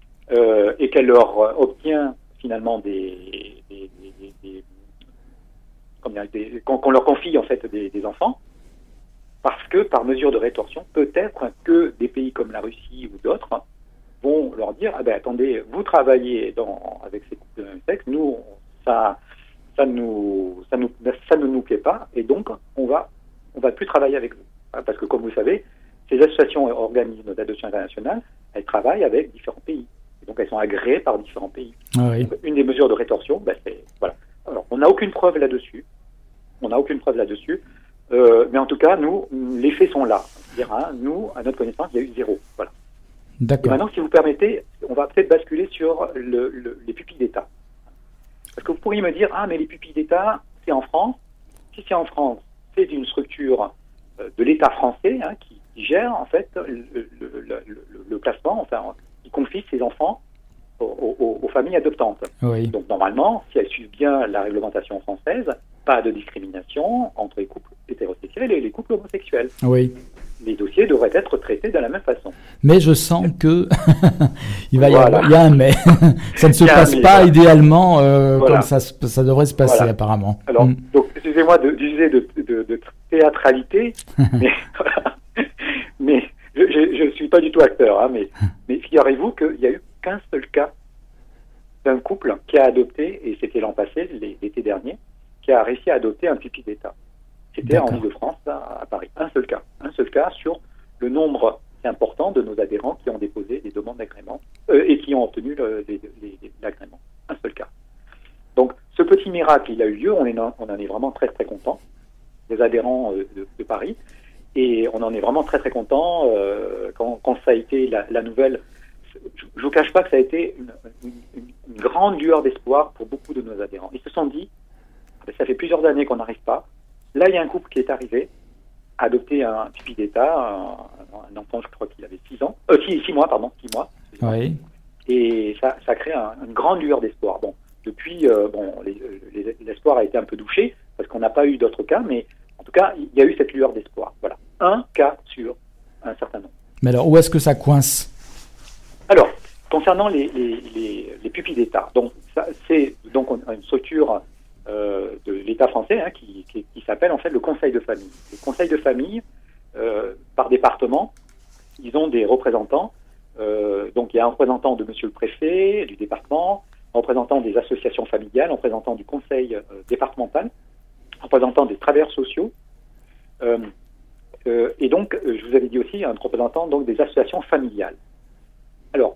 Euh, et qu'elle leur euh, obtient finalement des, des, des, des, comment dire, des qu'on, qu'on leur confie en fait des, des enfants, parce que par mesure de rétorsion, peut-être que des pays comme la Russie ou d'autres vont leur dire ah ben attendez, vous travaillez dans, avec ces couples de même sexe, nous ça ça nous ça nous ça ne nous plaît pas et donc on va on va plus travailler avec vous, hein, parce que comme vous savez, ces associations et organismes d'adoption internationale, elles travaillent avec différents pays. Et donc elles sont agréées par différents pays. Ah oui. Donc, une des mesures de rétorsion, ben, c'est voilà. Alors on n'a aucune preuve là-dessus. On n'a aucune preuve là-dessus. Euh, mais en tout cas, nous, les faits sont là. C'est-à-dire, hein, nous, à notre connaissance, il y a eu zéro. Voilà. D'accord. Et maintenant, si vous permettez, on va peut-être basculer sur le, le, les pupilles d'État. Parce que vous pourriez me dire, ah, mais les pupilles d'État, c'est en France. Si c'est en France, c'est une structure euh, de l'État français hein, qui, qui gère en fait le, le, le, le, le placement, enfin, qui confie ses enfants aux, aux, aux familles adoptantes. Oui. Donc normalement, si elles suivent bien la réglementation française, pas de discrimination entre les couples hétérosexuels et les couples homosexuels. Oui. Les dossiers devraient être traités de la même façon. Mais je sens que il va voilà. y avoir, il y a un mais. Ça ne se passe pas voilà. idéalement euh, voilà. comme ça, ça devrait se passer voilà. apparemment. Alors, mm. donc, excusez-moi de, d'user de, de, de théâtralité, mais, mais je ne suis pas du tout acteur, hein, mais, mais figurez-vous qu'il n'y a eu qu'un seul cas d'un couple qui a adopté, et c'était l'an passé, l'été dernier, qui a réussi à adopter un pupille d'État. C'était D'accord. en Ile-de-France, à, à Paris. Un seul cas. Un seul cas sur le nombre important de nos adhérents qui ont déposé des demandes d'agrément euh, et qui ont obtenu le, les, les, les, l'agrément. Un seul cas. Donc, ce petit miracle, il a eu lieu. On, est, on en est vraiment très, très contents, les adhérents euh, de, de Paris. Et on en est vraiment très, très contents euh, quand, quand ça a été la, la nouvelle. Je ne vous cache pas que ça a été une, une, une grande lueur d'espoir pour beaucoup de nos adhérents. Ils se sont dit, ça fait plusieurs années qu'on n'arrive pas. Là, il y a un couple qui est arrivé, a adopté un pupille d'État, un, un enfant, je crois qu'il avait six ans, euh, six, six mois, pardon, six mois. Oui. Et ça, ça crée un, une grande lueur d'espoir. Bon, depuis, euh, bon, les, les, l'espoir a été un peu douché parce qu'on n'a pas eu d'autres cas, mais en tout cas, il y a eu cette lueur d'espoir. Voilà, un cas sur un certain nombre. Mais alors, où est-ce que ça coince ? Alors, concernant les, les, les, les pupilles d'État, donc ça, c'est donc une structure euh, de l'État français hein, qui, qui, qui s'appelle en fait le Conseil de famille. Le Conseil de famille, euh, par département, ils ont des représentants. Euh, donc il y a un représentant de Monsieur le Préfet du département, un représentant des associations familiales, un représentant du Conseil euh, départemental, un représentant des travailleurs sociaux. Euh, euh, et donc, je vous avais dit aussi un représentant donc des associations familiales. Alors,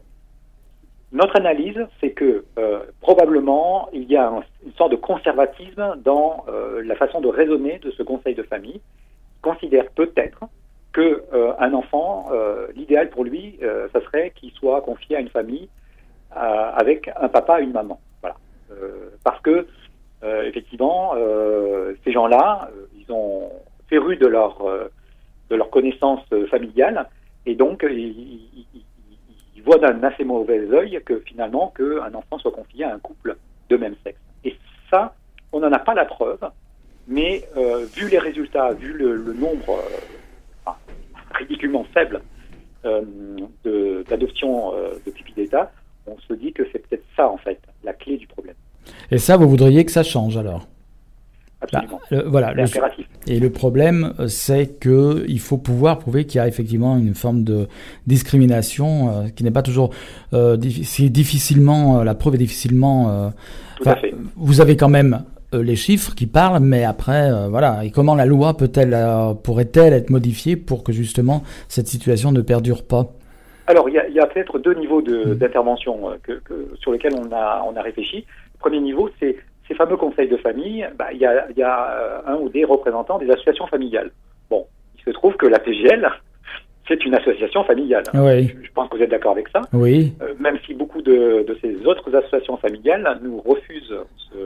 notre analyse, c'est que euh, probablement il y a un, une sorte de conservatisme dans euh, la façon de raisonner de ce conseil de famille, qui considère peut-être que euh, un enfant, euh, l'idéal pour lui, euh, ça serait qu'il soit confié à une famille euh, avec un papa et une maman. Voilà, euh, parce que euh, effectivement, euh, ces gens-là, euh, ils ont férus de leur euh, de leur connaissance familiale, et donc ils, ils, ils voient d'un assez mauvais œil que finalement qu'un enfant soit confié à un couple de même sexe. Et ça, on n'en a pas la preuve, mais euh, vu les résultats, vu le, le nombre euh, enfin, ridiculement faible euh, de, d'adoption euh, de pupilles d'État, on se dit que c'est peut-être ça en fait, la clé du problème. Et ça, vous voudriez que ça change alors ? Absolument. Bah, le, voilà, c'est le, impératif. Et le problème, c'est que il faut pouvoir prouver qu'il y a effectivement une forme de discrimination euh, qui n'est pas toujours euh, c'est difficilement, euh, la preuve est difficilement. Euh, Tout à fait. Vous avez quand même euh, les chiffres qui parlent, mais après, euh, voilà. Et comment la loi peut-elle, euh, pourrait-elle être modifiée pour que justement cette situation ne perdure pas ? Alors, il y a, y a peut-être deux niveaux de, mmh. d'intervention euh, que, que, sur lesquels on a, on a réfléchi. Le premier niveau, c'est ces fameux conseils de famille. Bah, il y a, y a un ou des représentants des associations familiales. Bon, il se trouve que la P G L, c'est une association familiale. Oui. Je, je pense que vous êtes d'accord avec ça. Oui. Euh, même si beaucoup de, de ces autres associations familiales nous refusent ce,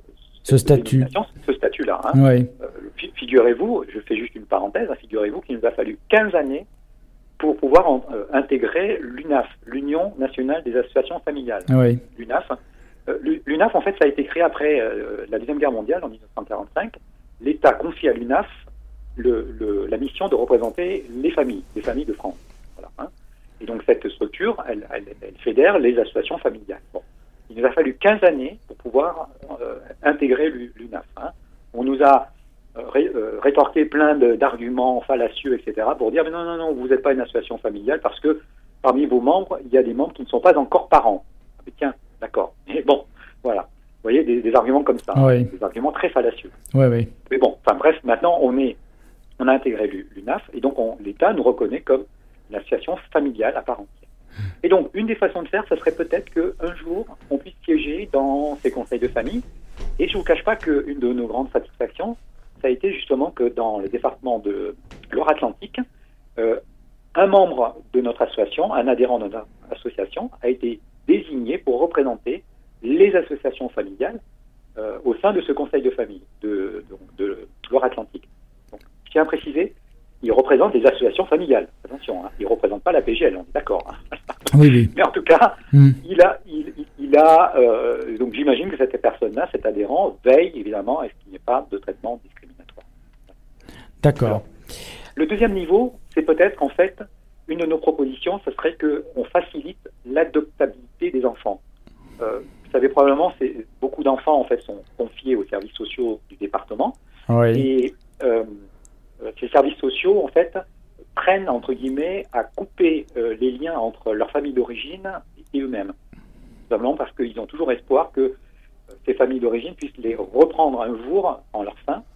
ce statut. Ce statut-là. Hein. Oui. Euh, figurez-vous, je fais juste une parenthèse, hein, figurez-vous qu'il nous a fallu quinze années pour pouvoir en, euh, intégrer l'U N A F, l'Union nationale des associations familiales. Oui. L'U N A F. Euh, L'U N A F, en fait, ça a été créé après euh, la Deuxième Guerre mondiale, en dix-neuf cent quarante-cinq. L'État confie à l'U N A F le, le, la mission de représenter les familles, les familles de France. Voilà, hein. Et donc, cette structure, elle, elle, elle fédère les associations familiales. Bon. Il nous a fallu quinze années pour pouvoir euh, intégrer l'U N A F. Hein. On nous a euh, ré, euh, rétorqué plein de, d'arguments fallacieux, et cetera, pour dire, mais non, non, non, vous n'êtes pas une association familiale parce que parmi vos membres, il y a des membres qui ne sont pas encore parents. Mais tiens, d'accord. Mais bon, voilà. Vous voyez, des, des arguments comme ça. Oui. Hein, des arguments très fallacieux. Oui, oui. Mais bon, enfin bref, maintenant, on est, on a intégré l'U N A F et donc on, l'État nous reconnaît comme une association familiale à part entière. Et donc, une des façons de faire, ce serait peut-être qu'un jour, on puisse siéger dans ces conseils de famille. Et je ne vous cache pas qu'une de nos grandes satisfactions, ça a été justement que dans le département de Loire-Atlantique, euh, un membre de notre association, un adhérent de notre association, a été désigné pour représenter les associations familiales euh, au sein de ce conseil de famille de, de, de Loire-Atlantique. Donc, je tiens à préciser, il représente des associations familiales. Attention, hein, il ne représente pas la P G L, on est d'accord. Hein. Oui, oui. Mais en tout cas, mmh. il a, il, il a euh, donc j'imagine que cette personne-là, cet adhérent, veille évidemment à ce qu'il n'y ait pas de traitement discriminatoire. D'accord. Alors, le deuxième niveau, c'est peut-être qu'en fait, une de nos propositions, ce serait qu'on facilite l'adoptabilité des enfants. Euh, vous savez probablement, c'est, beaucoup d'enfants en fait sont confiés aux services sociaux du département. Oui. Et euh, ces services sociaux, en fait, prennent, entre guillemets, à couper euh, les liens entre leur famille d'origine et eux-mêmes. Simplement parce qu'ils ont toujours espoir que euh, ces familles d'origine puissent les reprendre un jour en leur sein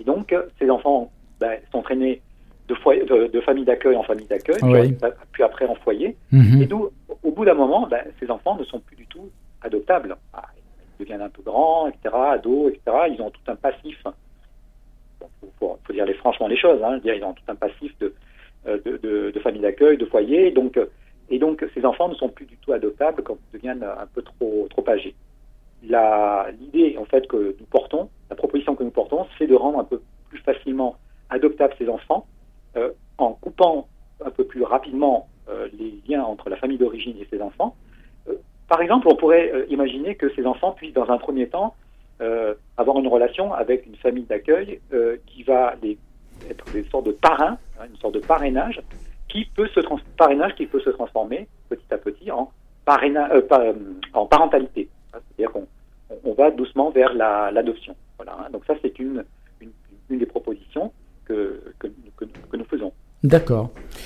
Et donc, ces enfants ben, sont traînés de, foyer, de, de famille d'accueil en famille d'accueil, oui. puis, puis après en foyer. Mm-hmm. Et d'où, au bout d'un moment, ben, ces enfants ne sont plus du tout adoptables. Ah, ils deviennent un peu grands, et cetera, ados, et cetera. Ils ont tout un passif. Il bon, faut, faut dire les, franchement les choses. Hein. Ils ont tout un passif de, de, de, de famille d'accueil, de foyer. Donc, et donc, ces enfants ne sont plus du tout adoptables quand ils deviennent un peu trop, trop âgés. La, l'idée, en fait, que nous portons, la proposition que nous portons, c'est de rendre un peu plus facilement adoptables ces enfants euh, en coupant un peu plus rapidement euh, les liens entre la famille d'origine et ces enfants. Euh, par exemple, on pourrait euh, imaginer que ces enfants puissent, dans un premier temps, euh, avoir une relation avec une famille d'accueil euh, qui va les, être des sortes de parrains, hein, une sorte de parrainage, qui peut se trans- parrainage qui peut se transformer petit à petit en, parraina- euh, par, euh, en parentalité. C'est-à-dire qu'on on va doucement vers la, l'adoption. Voilà. Donc ça, c'est une, une, une des propositions que, que, que, que nous faisons. D'accord.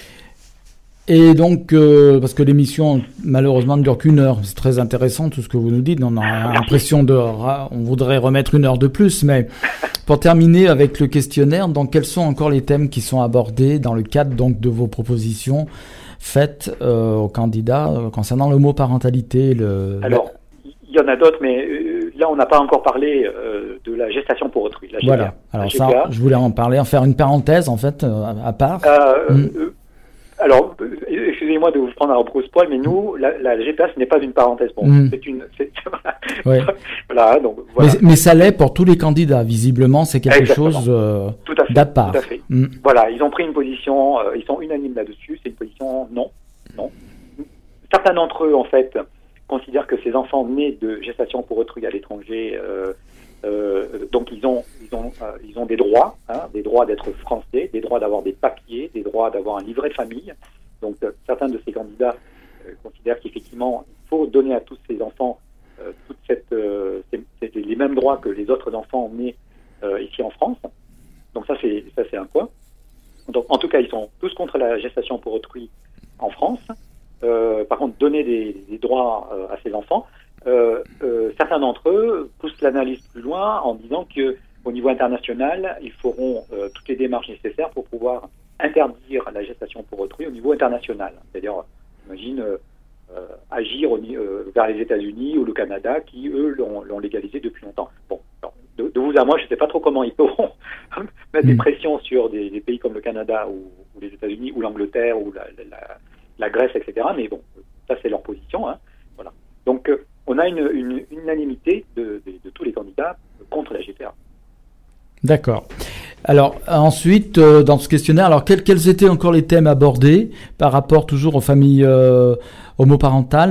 Et donc, euh, parce que l'émission, malheureusement, ne dure qu'une heure. C'est très intéressant tout ce que vous nous dites. On a l'impression de... On voudrait remettre une heure de plus, mais pour terminer avec le questionnaire, donc quels sont encore les thèmes qui sont abordés dans le cadre donc de vos propositions faites euh, aux candidats euh, concernant l'homoparentalité le... Alors, il y en a d'autres, mais euh, là, on n'a pas encore parlé euh, de la gestation pour autrui. La G P A. Voilà. Alors la G P A. ça, je voulais en parler, en faire une parenthèse, en fait, euh, à part. Euh, mm. euh, alors, euh, excusez-moi de vous prendre à repose-poil, mais nous, la, la G P A, ce n'est pas une parenthèse. Bon, mm. c'est une... C'est, ouais. voilà, donc, voilà. Mais, mais ça l'est pour tous les candidats. Visiblement, c'est quelque Exactement. chose euh, tout à fait, d'à part. Tout à fait. Mm. Voilà, ils ont pris une position, euh, ils sont unanimes là-dessus, c'est une position non, non. Certains d'entre eux, en fait, considèrent que ces enfants nés de gestation pour autrui à l'étranger, euh, euh, donc ils ont, ils ont, euh, ils ont des droits, hein, des droits d'être français, des droits d'avoir des papiers, des droits d'avoir un livret de famille. Donc euh, certains de ces candidats euh, considèrent qu'effectivement il faut donner à tous ces enfants euh, toute cette, euh, ces, ces, les mêmes droits que les autres enfants nés euh, ici en France. Donc ça c'est, ça c'est un point. Donc en tout cas ils sont tous contre la gestation pour autrui en France. Euh, par contre, donner des, des droits euh, à ces enfants, euh, euh, certains d'entre eux poussent l'analyse plus loin en disant que au niveau international, ils feront euh, toutes les démarches nécessaires pour pouvoir interdire la gestation pour autrui au niveau international. C'est-à-dire, imagine euh, euh, agir au, euh, vers les États-Unis ou le Canada, qui eux l'ont, l'ont légalisé depuis longtemps. Bon, alors, de, de vous à moi, je ne sais pas trop comment ils pourront mettre mmh. des pressions sur des, des pays comme le Canada ou, ou les États-Unis ou l'Angleterre ou la, la la Grèce, et cetera. Mais bon, ça c'est leur position. Hein. Voilà. Donc euh, on a une, une, une unanimité de, de, de tous les candidats contre la G P A. D'accord. Alors ensuite, euh, dans ce questionnaire, alors quels, quels étaient encore les thèmes abordés par rapport toujours aux familles euh, homoparentales ?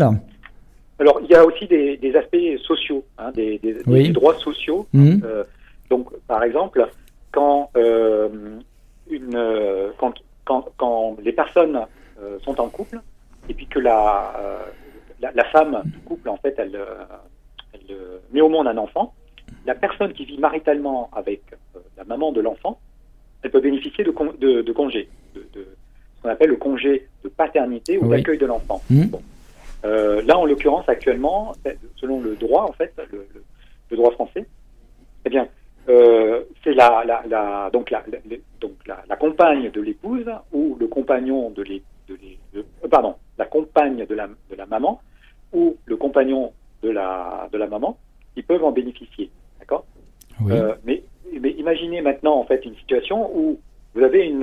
Alors il y a aussi des, des aspects sociaux, hein, des, des, oui. des droits sociaux. Mmh. Euh, donc par exemple, quand euh, une euh, quand, quand quand les personnes Euh, sont en couple et puis que la, euh, la, la femme du couple en fait elle, euh, elle euh, met au monde un enfant, la personne qui vit maritalement avec euh, la maman de l'enfant, elle peut bénéficier de, con- de, de congés, de, de ce qu'on appelle le congé de paternité ou oui. d'accueil de l'enfant. Mmh. Bon. Euh, là en l'occurrence actuellement, selon le droit en fait, le, le, le droit français, eh bien Euh, c'est la, la, la donc la, la donc la, la compagne de l'épouse ou le compagnon de l'é, de l'é, de, euh, pardon la compagne de la de la maman ou le compagnon de la de la maman qui peuvent en bénéficier, d'accord. Oui. Euh, mais mais imaginez maintenant en fait une situation où vous avez une,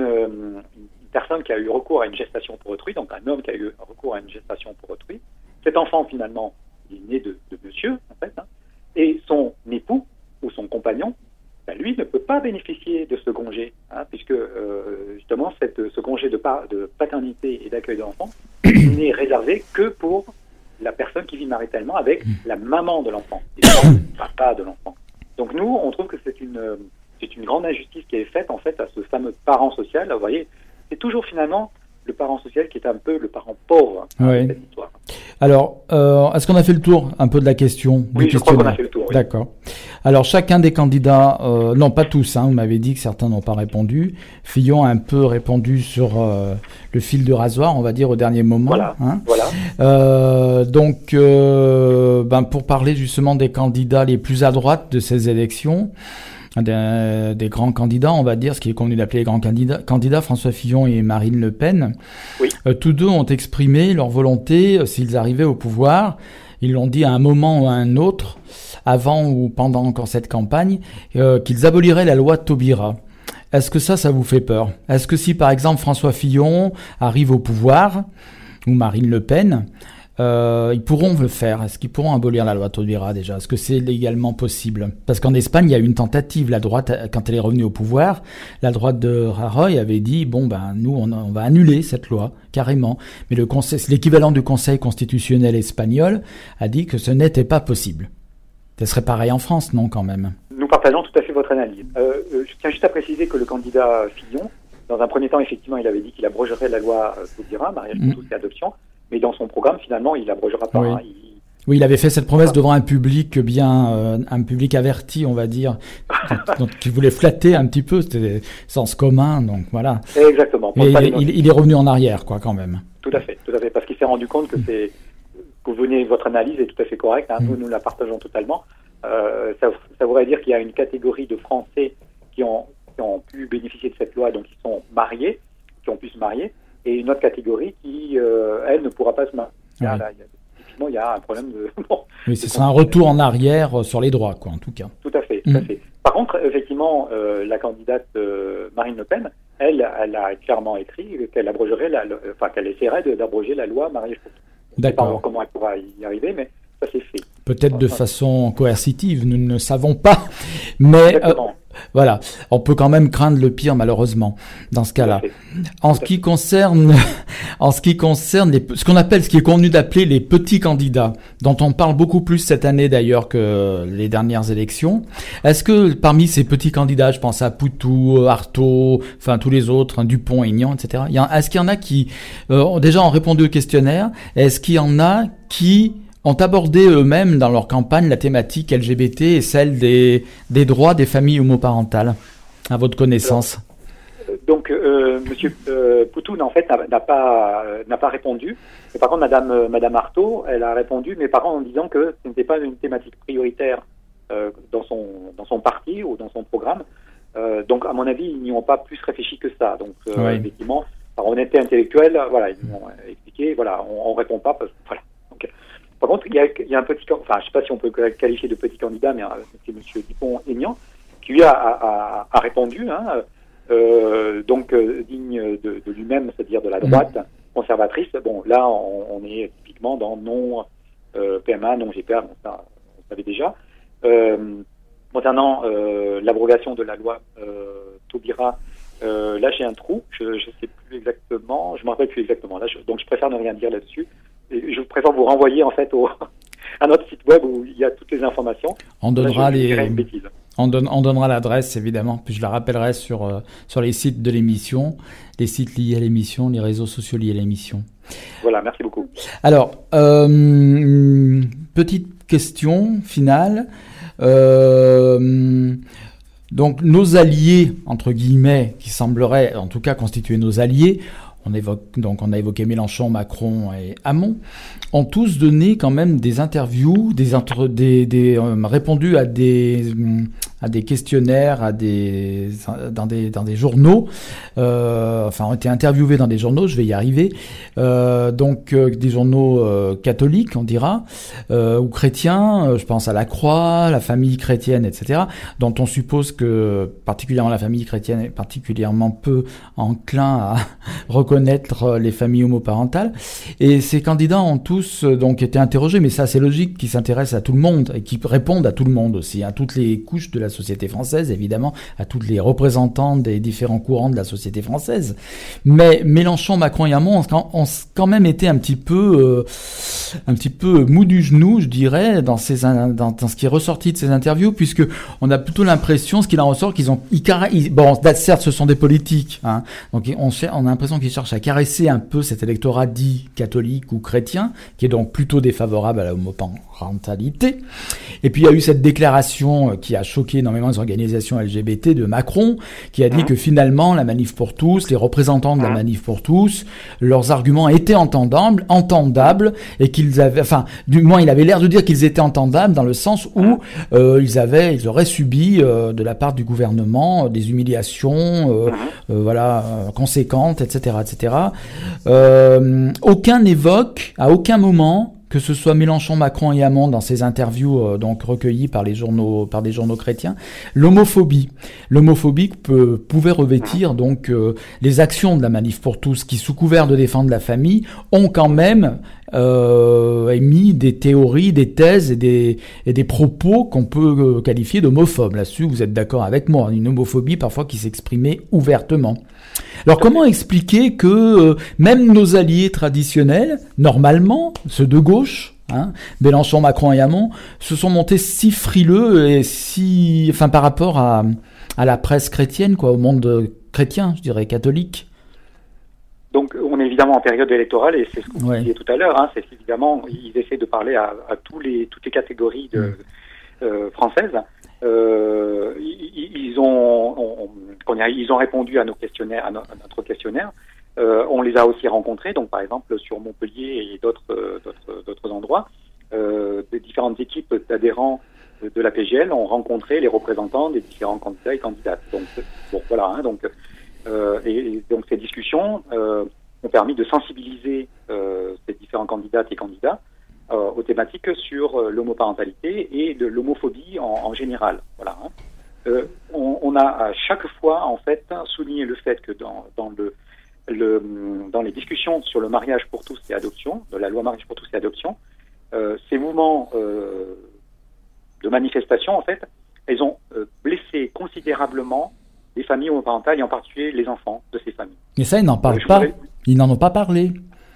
une personne qui a eu recours à une gestation pour autrui, donc un homme qui a eu recours à une gestation pour autrui. Cet enfant finalement il est né de, de monsieur en fait, hein, et son époux ou son compagnon, ben lui ne peut pas bénéficier de ce congé, hein, puisque euh, justement cette, ce congé de, par, de paternité et d'accueil de l'enfant n'est réservé que pour la personne qui vit maritalement avec la maman de l'enfant, et non le papa de l'enfant. Donc nous, on trouve que c'est une, c'est une grande injustice qui est faite en fait à ce fameux parent social. Vous voyez, c'est toujours finalement le parent social qui est un peu le parent pauvre hein, oui. de cette histoire. Alors, euh, est-ce qu'on a fait le tour un peu de la question ? Oui, je crois qu'on a fait le tour. Oui. D'accord. Alors, chacun des candidats, euh, non pas tous, hein, vous m'avez dit que certains n'ont pas répondu. Fillon a un peu répondu sur euh, le fil de rasoir, on va dire, au dernier moment. Voilà, hein. voilà. Euh, donc, euh, ben, pour parler justement des candidats les plus à droite de ces élections, des, des grands candidats, on va dire, ce qui est convenu d'appeler les grands candidats, candidats François Fillon et Marine Le Pen. Oui. Euh, tous deux ont exprimé leur volonté, euh, s'ils arrivaient au pouvoir, ils l'ont dit à un moment ou à un autre, avant ou pendant encore cette campagne, euh, qu'ils aboliraient la loi Taubira. Est-ce que ça, ça vous fait peur? Est-ce que si, par exemple, François Fillon arrive au pouvoir, ou Marine Le Pen, euh, ils pourront le faire? Est-ce qu'ils pourront abolir la loi Taubira déjà? Est-ce que c'est légalement possible? Parce qu'en Espagne, il y a eu une tentative. La droite, quand elle est revenue au pouvoir, la droite de Rajoy avait dit, bon, ben, nous, on, on va annuler cette loi, carrément. Mais le conseil, l'équivalent du Conseil constitutionnel espagnol a dit que ce n'était pas possible. Ce serait pareil en France, non, quand même? Nous partageons tout à fait votre analyse. Euh, euh, je tiens juste à préciser que le candidat Fillon, dans un premier temps, effectivement, il avait dit qu'il abrogerait la loi euh, Taubira, mariage pour mmh. tous et adoption, mais dans son programme, finalement, il l'abrogera pas. Oui. Hein, il... oui, il avait fait cette promesse devant un public bien, euh, un public averti, on va dire, donc, qui voulait flatter un petit peu, c'était sens commun, donc voilà. Exactement. Mais il, il, il est revenu en arrière, quoi, quand même. Tout à fait, tout à fait, parce qu'il s'est rendu compte que c'est que vous venez, votre analyse est tout à fait correcte, hein, mmh. nous, nous la partageons totalement. Euh, ça, ça voudrait dire qu'il y a une catégorie de Français qui ont, qui ont pu bénéficier de cette loi, donc qui sont mariés, qui ont pu se marier, et une autre catégorie qui, euh, elle, ne pourra pas se marier. Oui. Là, il y a, typiquement, il y a un problème de... bon, oui, ce sera un retour en arrière sur les droits, quoi, en tout cas. Tout à fait, tout mmh. à fait. Par contre, effectivement, euh, la candidate euh, Marine Le Pen, elle, elle a clairement écrit qu'elle abrogerait, la, le, enfin, qu'elle essaierait de, d'abroger la loi mariage pour tous. D'accord. Je ne sais pas comment elle pourra y arriver, mais ça c'est fait. Peut-être de façon coercitive, nous ne savons pas. Mais euh, voilà, on peut quand même craindre le pire, malheureusement, dans ce cas-là. En ce qui concerne, en ce qui concerne les, ce qu'on appelle, ce qui est convenu d'appeler les petits candidats, dont on parle beaucoup plus cette année d'ailleurs que les dernières élections. Est-ce que parmi ces petits candidats, je pense à Poutou, Artaud, enfin tous les autres, hein, Dupont, Aignan, et cetera. Il y a, est-ce qu'il y en a qui euh, ont déjà ont répondu au questionnaire? Est-ce qu'il y en a qui ont abordé eux-mêmes dans leur campagne la thématique L G B T et celle des, des droits des familles homoparentales, à votre connaissance? Alors, donc, euh, Monsieur euh, Poutou, en fait, n'a, n'a pas n'a pas répondu. Mais par contre, Madame euh, Madame Artaud, elle a répondu, mais par contre en disant que ce n'était pas une thématique prioritaire euh, dans son dans son parti ou dans son programme. Euh, donc, à mon avis, ils n'y ont pas plus réfléchi que ça. Donc, euh, oui. effectivement, par honnêteté intellectuelle, voilà, ils m'ont expliqué, voilà, on, on répond pas parce que voilà. Donc, par contre, il y a, il y a un petit, enfin, je sais pas si on peut qualifier de petit candidat, mais euh, c'est Monsieur Dupont-Aignan qui lui a, a, a répondu, hein, euh, donc euh, digne de, de lui-même, c'est-à-dire de la droite mmh. conservatrice. Bon, là, on, on est typiquement dans non euh, P M A, non G P A, bon, ça, on savait déjà. Euh, concernant euh, l'abrogation de la loi euh, Taubira, euh, là, j'ai un trou. Je ne sais plus exactement. Je me rappelle plus exactement. Là, je, donc, je préfère ne rien dire là-dessus. Je préfère vous renvoyer en fait au, à notre site web où il y a toutes les informations. On donnera Là, je, je les. Une bêtise. On, donne, on donnera l'adresse évidemment, puis je la rappellerai sur euh, sur les sites de l'émission, les sites liés à l'émission, les réseaux sociaux liés à l'émission. Voilà, merci beaucoup. Alors, euh, petite question finale. Euh, donc nos alliés entre guillemets, qui sembleraient en tout cas constituer nos alliés. On évoque, donc on a évoqué Mélenchon, Macron et Hamon, ont tous donné quand même des interviews, des, entre, des, des euh, répondu à des à des questionnaires, à des dans des dans des journaux, euh, enfin ont été interviewés dans des journaux, je vais y arriver, euh, donc euh, des journaux euh, catholiques, on dira, euh, ou chrétiens, euh, je pense à la Croix, la famille chrétienne, et cetera, dont on suppose que particulièrement la famille chrétienne est particulièrement peu enclin à reconnaître les familles homoparentales. Et ces candidats ont tous euh, donc été interrogés, mais ça c'est logique, qu'ils s'intéressent à tout le monde et qui répondent à tout le monde aussi, à toutes les couches de la société française, évidemment, à tous les représentants des différents courants de la société française. Mais Mélenchon, Macron et Hamon ont, ont quand même été un petit peu, euh, un petit peu mou du genou, je dirais, dans, ces, dans, dans ce qui est ressorti de ces interviews, puisque on a plutôt l'impression, ce qu'il en ressort, qu'ils ont, ils, ils, bon, certes, ce sont des politiques, hein, donc on, on a l'impression qu'ils cherchent à caresser un peu cet électorat dit catholique ou chrétien, qui est donc plutôt défavorable à la homoparentalité. Et puis il y a eu cette déclaration qui a choqué énormément les organisations L G B T de Macron, qui a dit mmh. que finalement la Manif pour tous, les représentants de la Manif pour tous, leurs arguments étaient entendables, entendables, et qu'ils avaient, enfin, du moins il avait l'air de dire qu'ils étaient entendables dans le sens où euh, ils avaient, ils auraient subi euh, de la part du gouvernement euh, des humiliations, euh, euh, voilà, euh, conséquentes, et cetera, et cetera. Euh, aucun n'évoque à aucun moment, que ce soit Mélenchon, Macron et Hamon dans ces interviews euh, donc recueillies par les journaux, par des journaux chrétiens, l'homophobie. L'homophobie peut, pouvait revêtir donc euh, les actions de la Manif pour tous, qui sous couvert de défendre la famille, ont quand même euh, émis des théories, des thèses et des, et des propos qu'on peut euh, qualifier d'homophobes. Là-dessus, vous êtes d'accord avec moi, une homophobie parfois qui s'exprimait ouvertement. Alors comment expliquer que euh, même nos alliés traditionnels, normalement, ceux de gauche, hein, Mélenchon, Macron et Hamon, se sont montés si frileux et si, enfin par rapport à, à la presse chrétienne, quoi, au monde chrétien, je dirais catholique. Donc on est évidemment en période électorale et c'est ce que vous ouais. disiez tout à l'heure, hein, c'est évidemment ils essaient de parler à, à tous les toutes les catégories de, mmh. euh, françaises. Euh, ils, ils ont on, on, ils ont répondu à nos questionnaires, à, no, à notre questionnaire. Euh, on les a aussi rencontrés, donc par exemple sur Montpellier et d'autres d'autres, d'autres endroits, euh, des différentes équipes d'adhérents de, de la P G L ont rencontré les représentants des différents candidats et candidates. Donc bon voilà, hein, donc euh, et, et donc ces discussions euh, ont permis de sensibiliser euh, ces différents candidates et candidats euh, aux thématiques sur euh, l'homoparentalité et de l'homophobie en, en général. Voilà. Hein. Euh, on, on a à chaque fois en fait souligné le fait que dans, dans le Le, dans les discussions sur le mariage pour tous et adoption, de la loi mariage pour tous et adoption, euh, ces mouvements euh, de manifestation, en fait, elles ont euh, blessé considérablement les familles homoparentales et en particulier les enfants de ces familles. Mais ça, ils n'en parlent euh, pas. Voudrais... Ils n'en ont pas parlé.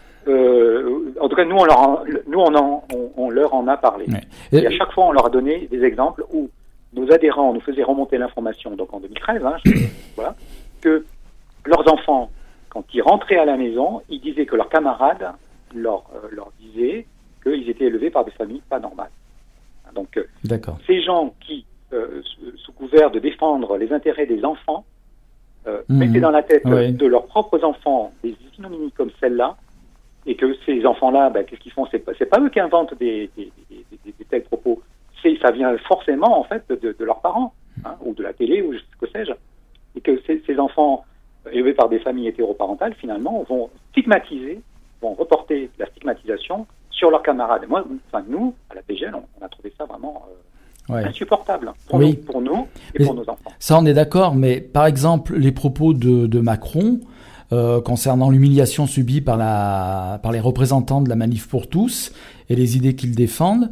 Euh, en tout cas, nous, on leur, en, nous, on, en, on, on leur en a parlé. Ouais. Et, et à chaque fois, on leur a donné des exemples où nos adhérents nous faisaient remonter l'information, donc en deux mille treize, hein, je, voilà, que leurs enfants, quand ils rentraient à la maison, ils disaient que leurs camarades leur, euh, leur disaient qu'ils étaient élevés par des familles pas normales. Donc, euh, ces gens qui, euh, sous couvert de défendre les intérêts des enfants, euh, mmh. mettaient dans la tête oui. de leurs propres enfants des ignominies comme celle-là, et que ces enfants-là, ben, qu'est-ce qu'ils font ? C'est pas, c'est pas eux qui inventent des, des, des, des, des tels propos. C'est, ça vient forcément, en fait, de, de leurs parents, hein, ou de la télé, ou ce que sais-je. Et que ces, ces enfants élevés par des familles hétéroparentales, finalement, vont stigmatiser, vont reporter la stigmatisation sur leurs camarades. Et moi, enfin, nous, à la P G L, on, on a trouvé ça vraiment euh, ouais. insupportable pour, oui. nous, pour nous et mais pour nos enfants. Ça, on est d'accord, mais par exemple, les propos de, de Macron euh, concernant l'humiliation subie par, la, par les représentants de la Manif pour tous et les idées qu'ils défendent,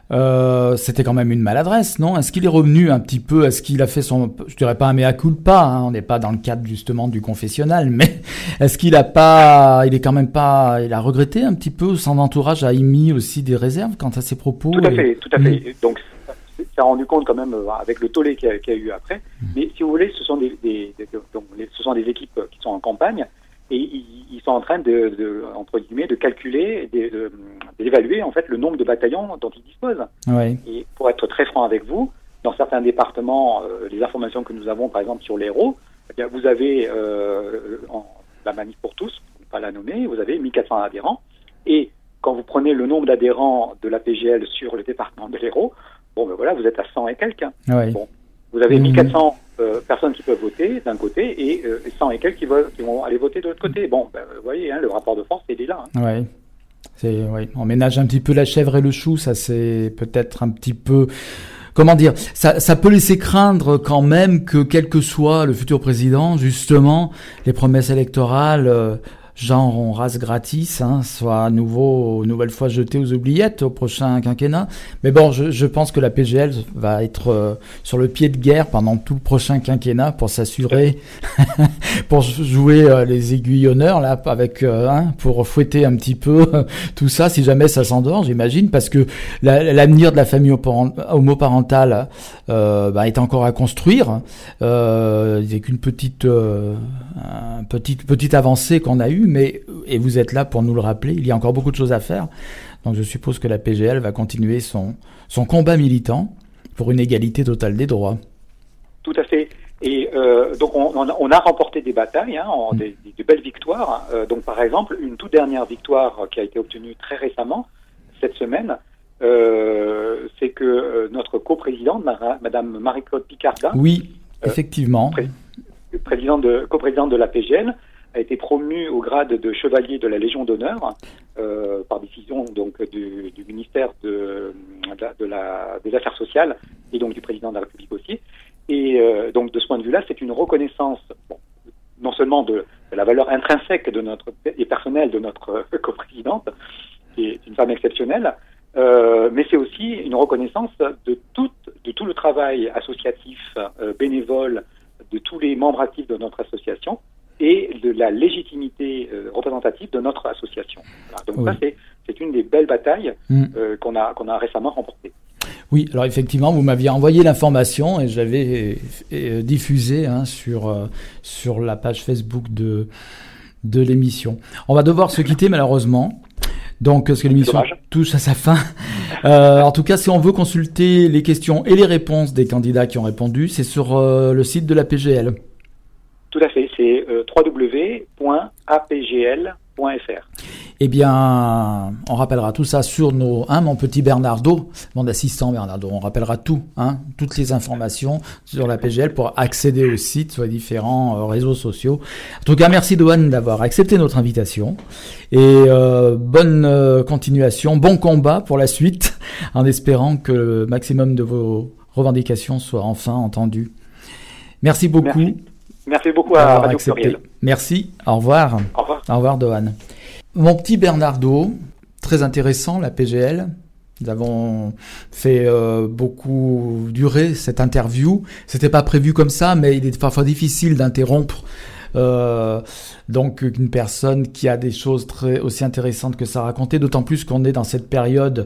Euh, c'était quand même une maladresse, non ? Est-ce qu'il est revenu un petit peu ? Est-ce qu'il a fait son, je dirais pas un mea culpa, hein, on n'est pas dans le cadre justement du confessionnal, mais est-ce qu'il a pas, il est quand même pas, il a regretté un petit peu, son entourage a émis aussi des réserves quant à ses propos. Tout à et... fait, tout à fait. Mmh. Donc ça a rendu compte quand même avec le tollé qu'il y a, qu'il y a eu après. Mmh. Mais si vous voulez, ce sont des, des, des donc, les, ce sont des équipes qui sont en campagne. Et ils, ils sont en train de, de, entre guillemets, de calculer, de, de, d'évaluer en fait le nombre de bataillons dont ils disposent. Oui. Et pour être très franc avec vous, dans certains départements, euh, les informations que nous avons, par exemple sur l'Hérault, eh bien vous avez euh, en, la Manif pour tous, pour ne pas la nommer, vous avez mille quatre cents adhérents. Et quand vous prenez le nombre d'adhérents de la P G L sur le département de l'Hérault, bon ben voilà, vous êtes à cent et quelques. Oui. Bon, vous avez mmh. mille quatre cents euh, personnes qui peuvent voter d'un côté et euh, cent et quelques qui, veulent, qui vont aller voter de l'autre côté. Bon, ben, vous voyez, hein, le rapport de force, il est là. Hein. Oui. C'est, oui. On ménage un petit peu la chèvre et le chou, ça c'est peut-être un petit peu... Comment dire, ça, ça peut laisser craindre quand même que quel que soit le futur président, justement, les promesses électorales... Euh, genre on rase gratis, hein, soit à nouveau, nouvelle fois jeté aux oubliettes au prochain quinquennat. Mais bon, je, je pense que la P G L va être euh, sur le pied de guerre pendant tout le prochain quinquennat pour s'assurer, pour jouer euh, les aiguillonneurs là, avec, euh, hein, pour fouetter un petit peu euh, tout ça, si jamais ça s'endort, j'imagine, parce que la, l'avenir de la famille homoparentale euh, bah, est encore à construire. Euh, il n'y a qu'une petite, euh, un petite, petite avancée qu'on a eue. Mais, et vous êtes là pour nous le rappeler, il y a encore beaucoup de choses à faire. Donc je suppose que la P G L va continuer son, son combat militant pour une égalité totale des droits. Tout à fait. Et euh, donc on, on, a, on a remporté des batailles, hein, en, des, des belles victoires. Euh, donc par exemple, une toute dernière victoire qui a été obtenue très récemment, cette semaine, euh, c'est que euh, notre coprésidente, Madame Marie-Claude Picarda, oui, effectivement, euh, pré- présidente de, coprésidente de la P G L, a été promue au grade de chevalier de la Légion d'honneur euh, par décision donc du, du ministère de, de, la, de la, des Affaires sociales et donc du président de la République aussi. Et euh, donc de ce point de vue-là, c'est une reconnaissance bon, non seulement de, de la valeur intrinsèque de notre et personnelle de notre euh, coprésidente, qui est une femme exceptionnelle, euh, mais c'est aussi une reconnaissance de tout de tout le travail associatif euh, bénévole de tous les membres actifs de notre association et de la légitimité euh, représentative de notre association. Voilà. Donc oui. ça c'est c'est une des belles batailles mmh. euh, qu'on a qu'on a récemment remportées. Oui, alors effectivement, vous m'aviez envoyé l'information et je l'avais euh, diffusée hein, sur, euh, sur la page Facebook de, de l'émission. On va devoir se quitter malheureusement, donc parce que l'émission touche à sa fin. Euh, en tout cas, si on veut consulter les questions et les réponses des candidats qui ont répondu, c'est sur euh, le site de la P G L. Tout à fait, c'est euh, w w w point a p g l point f r. Eh bien, on rappellera tout ça sur nos, hein, mon petit Bernardo, mon assistant Bernardo. On rappellera tout, hein, toutes les informations sur la P G L pour accéder au site, sur les différents euh, réseaux sociaux. En tout cas, merci Doane d'avoir accepté notre invitation et euh, bonne euh, continuation, bon combat pour la suite, en espérant que le maximum de vos revendications soient enfin entendues. Merci beaucoup. Merci, merci beaucoup à Radio Pluriel. Merci. Au revoir. Au revoir. Au revoir Doane. Mon petit Bernardo, très intéressant, la P G L. Nous avons fait euh, beaucoup durer cette interview. C'était pas prévu comme ça, mais il est parfois difficile d'interrompre euh, donc une personne qui a des choses très aussi intéressantes que ça à raconter. D'autant plus qu'on est dans cette période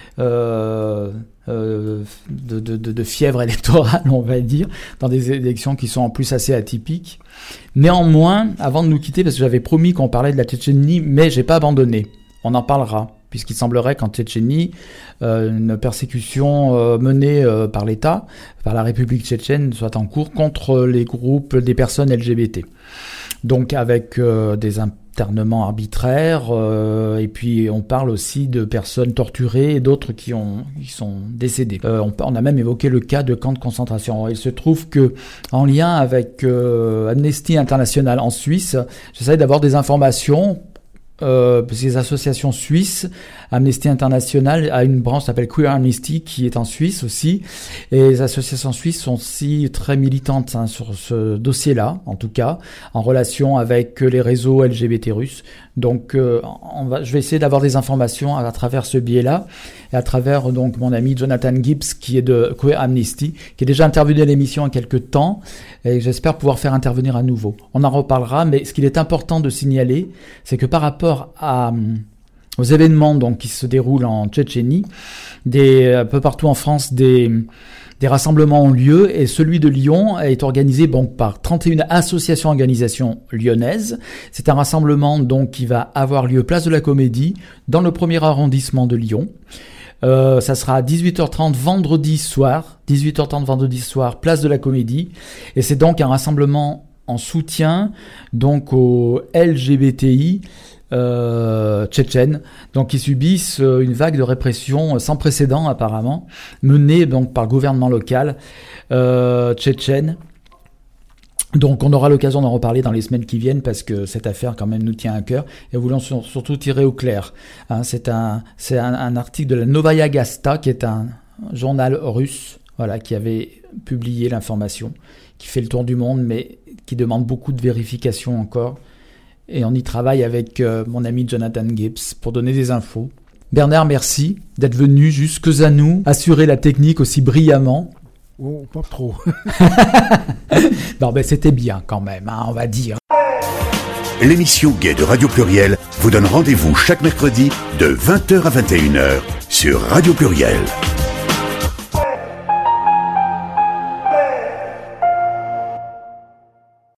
euh, euh, de, de, de, de fièvre électorale, on va dire, dans des élections qui sont en plus assez atypiques. Néanmoins, avant de nous quitter, parce que j'avais promis qu'on parlait de la Tchétchénie, mais j'ai pas abandonné. On en parlera, puisqu'il semblerait qu'en Tchétchénie, euh, une persécution euh, menée euh, par l'État, par la République tchétchène, soit en cours contre les groupes des personnes L G B T. Donc avec euh, des internements arbitraires, euh, et puis on parle aussi de personnes torturées et d'autres qui ont qui sont décédées. Euh, on, on a même évoqué le cas de camps de concentration. Il se trouve que, en lien avec euh, Amnesty International en Suisse, j'essaie d'avoir des informations. Euh, parce que les associations suisses, Amnesty International a une branche qui s'appelle Queer Amnesty qui est en Suisse aussi, et les associations suisses sont aussi très militantes hein, sur ce dossier-là, en tout cas, en relation avec les réseaux L G B T russes. Donc, euh, on va, je vais essayer d'avoir des informations à, à travers ce biais-là, et à travers donc mon ami Jonathan Gibbs, qui est de Queer Amnesty, qui est déjà intervenu à l'émission il y a quelques temps, et j'espère pouvoir faire intervenir à nouveau. On en reparlera, mais ce qu'il est important de signaler, c'est que par rapport à, aux événements donc qui se déroulent en Tchétchénie, des, un peu partout en France, des, des rassemblements ont lieu, et celui de Lyon est organisé donc par trente et une associations organisations lyonnaises. C'est un rassemblement donc qui va avoir lieu place de la Comédie dans le premier arrondissement de Lyon. Euh, ça sera à dix-huit heures trente vendredi soir, dix-huit heures trente vendredi soir, place de la Comédie, et c'est donc un rassemblement en soutien donc aux L G B T I euh, tchétchènes, donc qui subissent une vague de répression sans précédent apparemment, menée donc par le gouvernement local euh, tchétchène. Donc on aura l'occasion d'en reparler dans les semaines qui viennent, parce que cette affaire quand même nous tient à cœur et nous voulons surtout tirer au clair. Hein, c'est un, c'est un, un article de la Novaya Gazeta, qui est un journal russe, voilà, qui avait publié l'information, qui fait le tour du monde, mais qui demande beaucoup de vérification encore. Et on y travaille avec euh, mon ami Jonathan Gibbs pour donner des infos. Bernard, merci d'être venu jusque à nous, assurer la technique aussi brillamment. Oh, pas trop. Non, ben c'était bien quand même, hein, on va dire. L'émission Gay de Radio Pluriel vous donne rendez-vous chaque mercredi de vingt heures à vingt et une heures sur Radio Pluriel.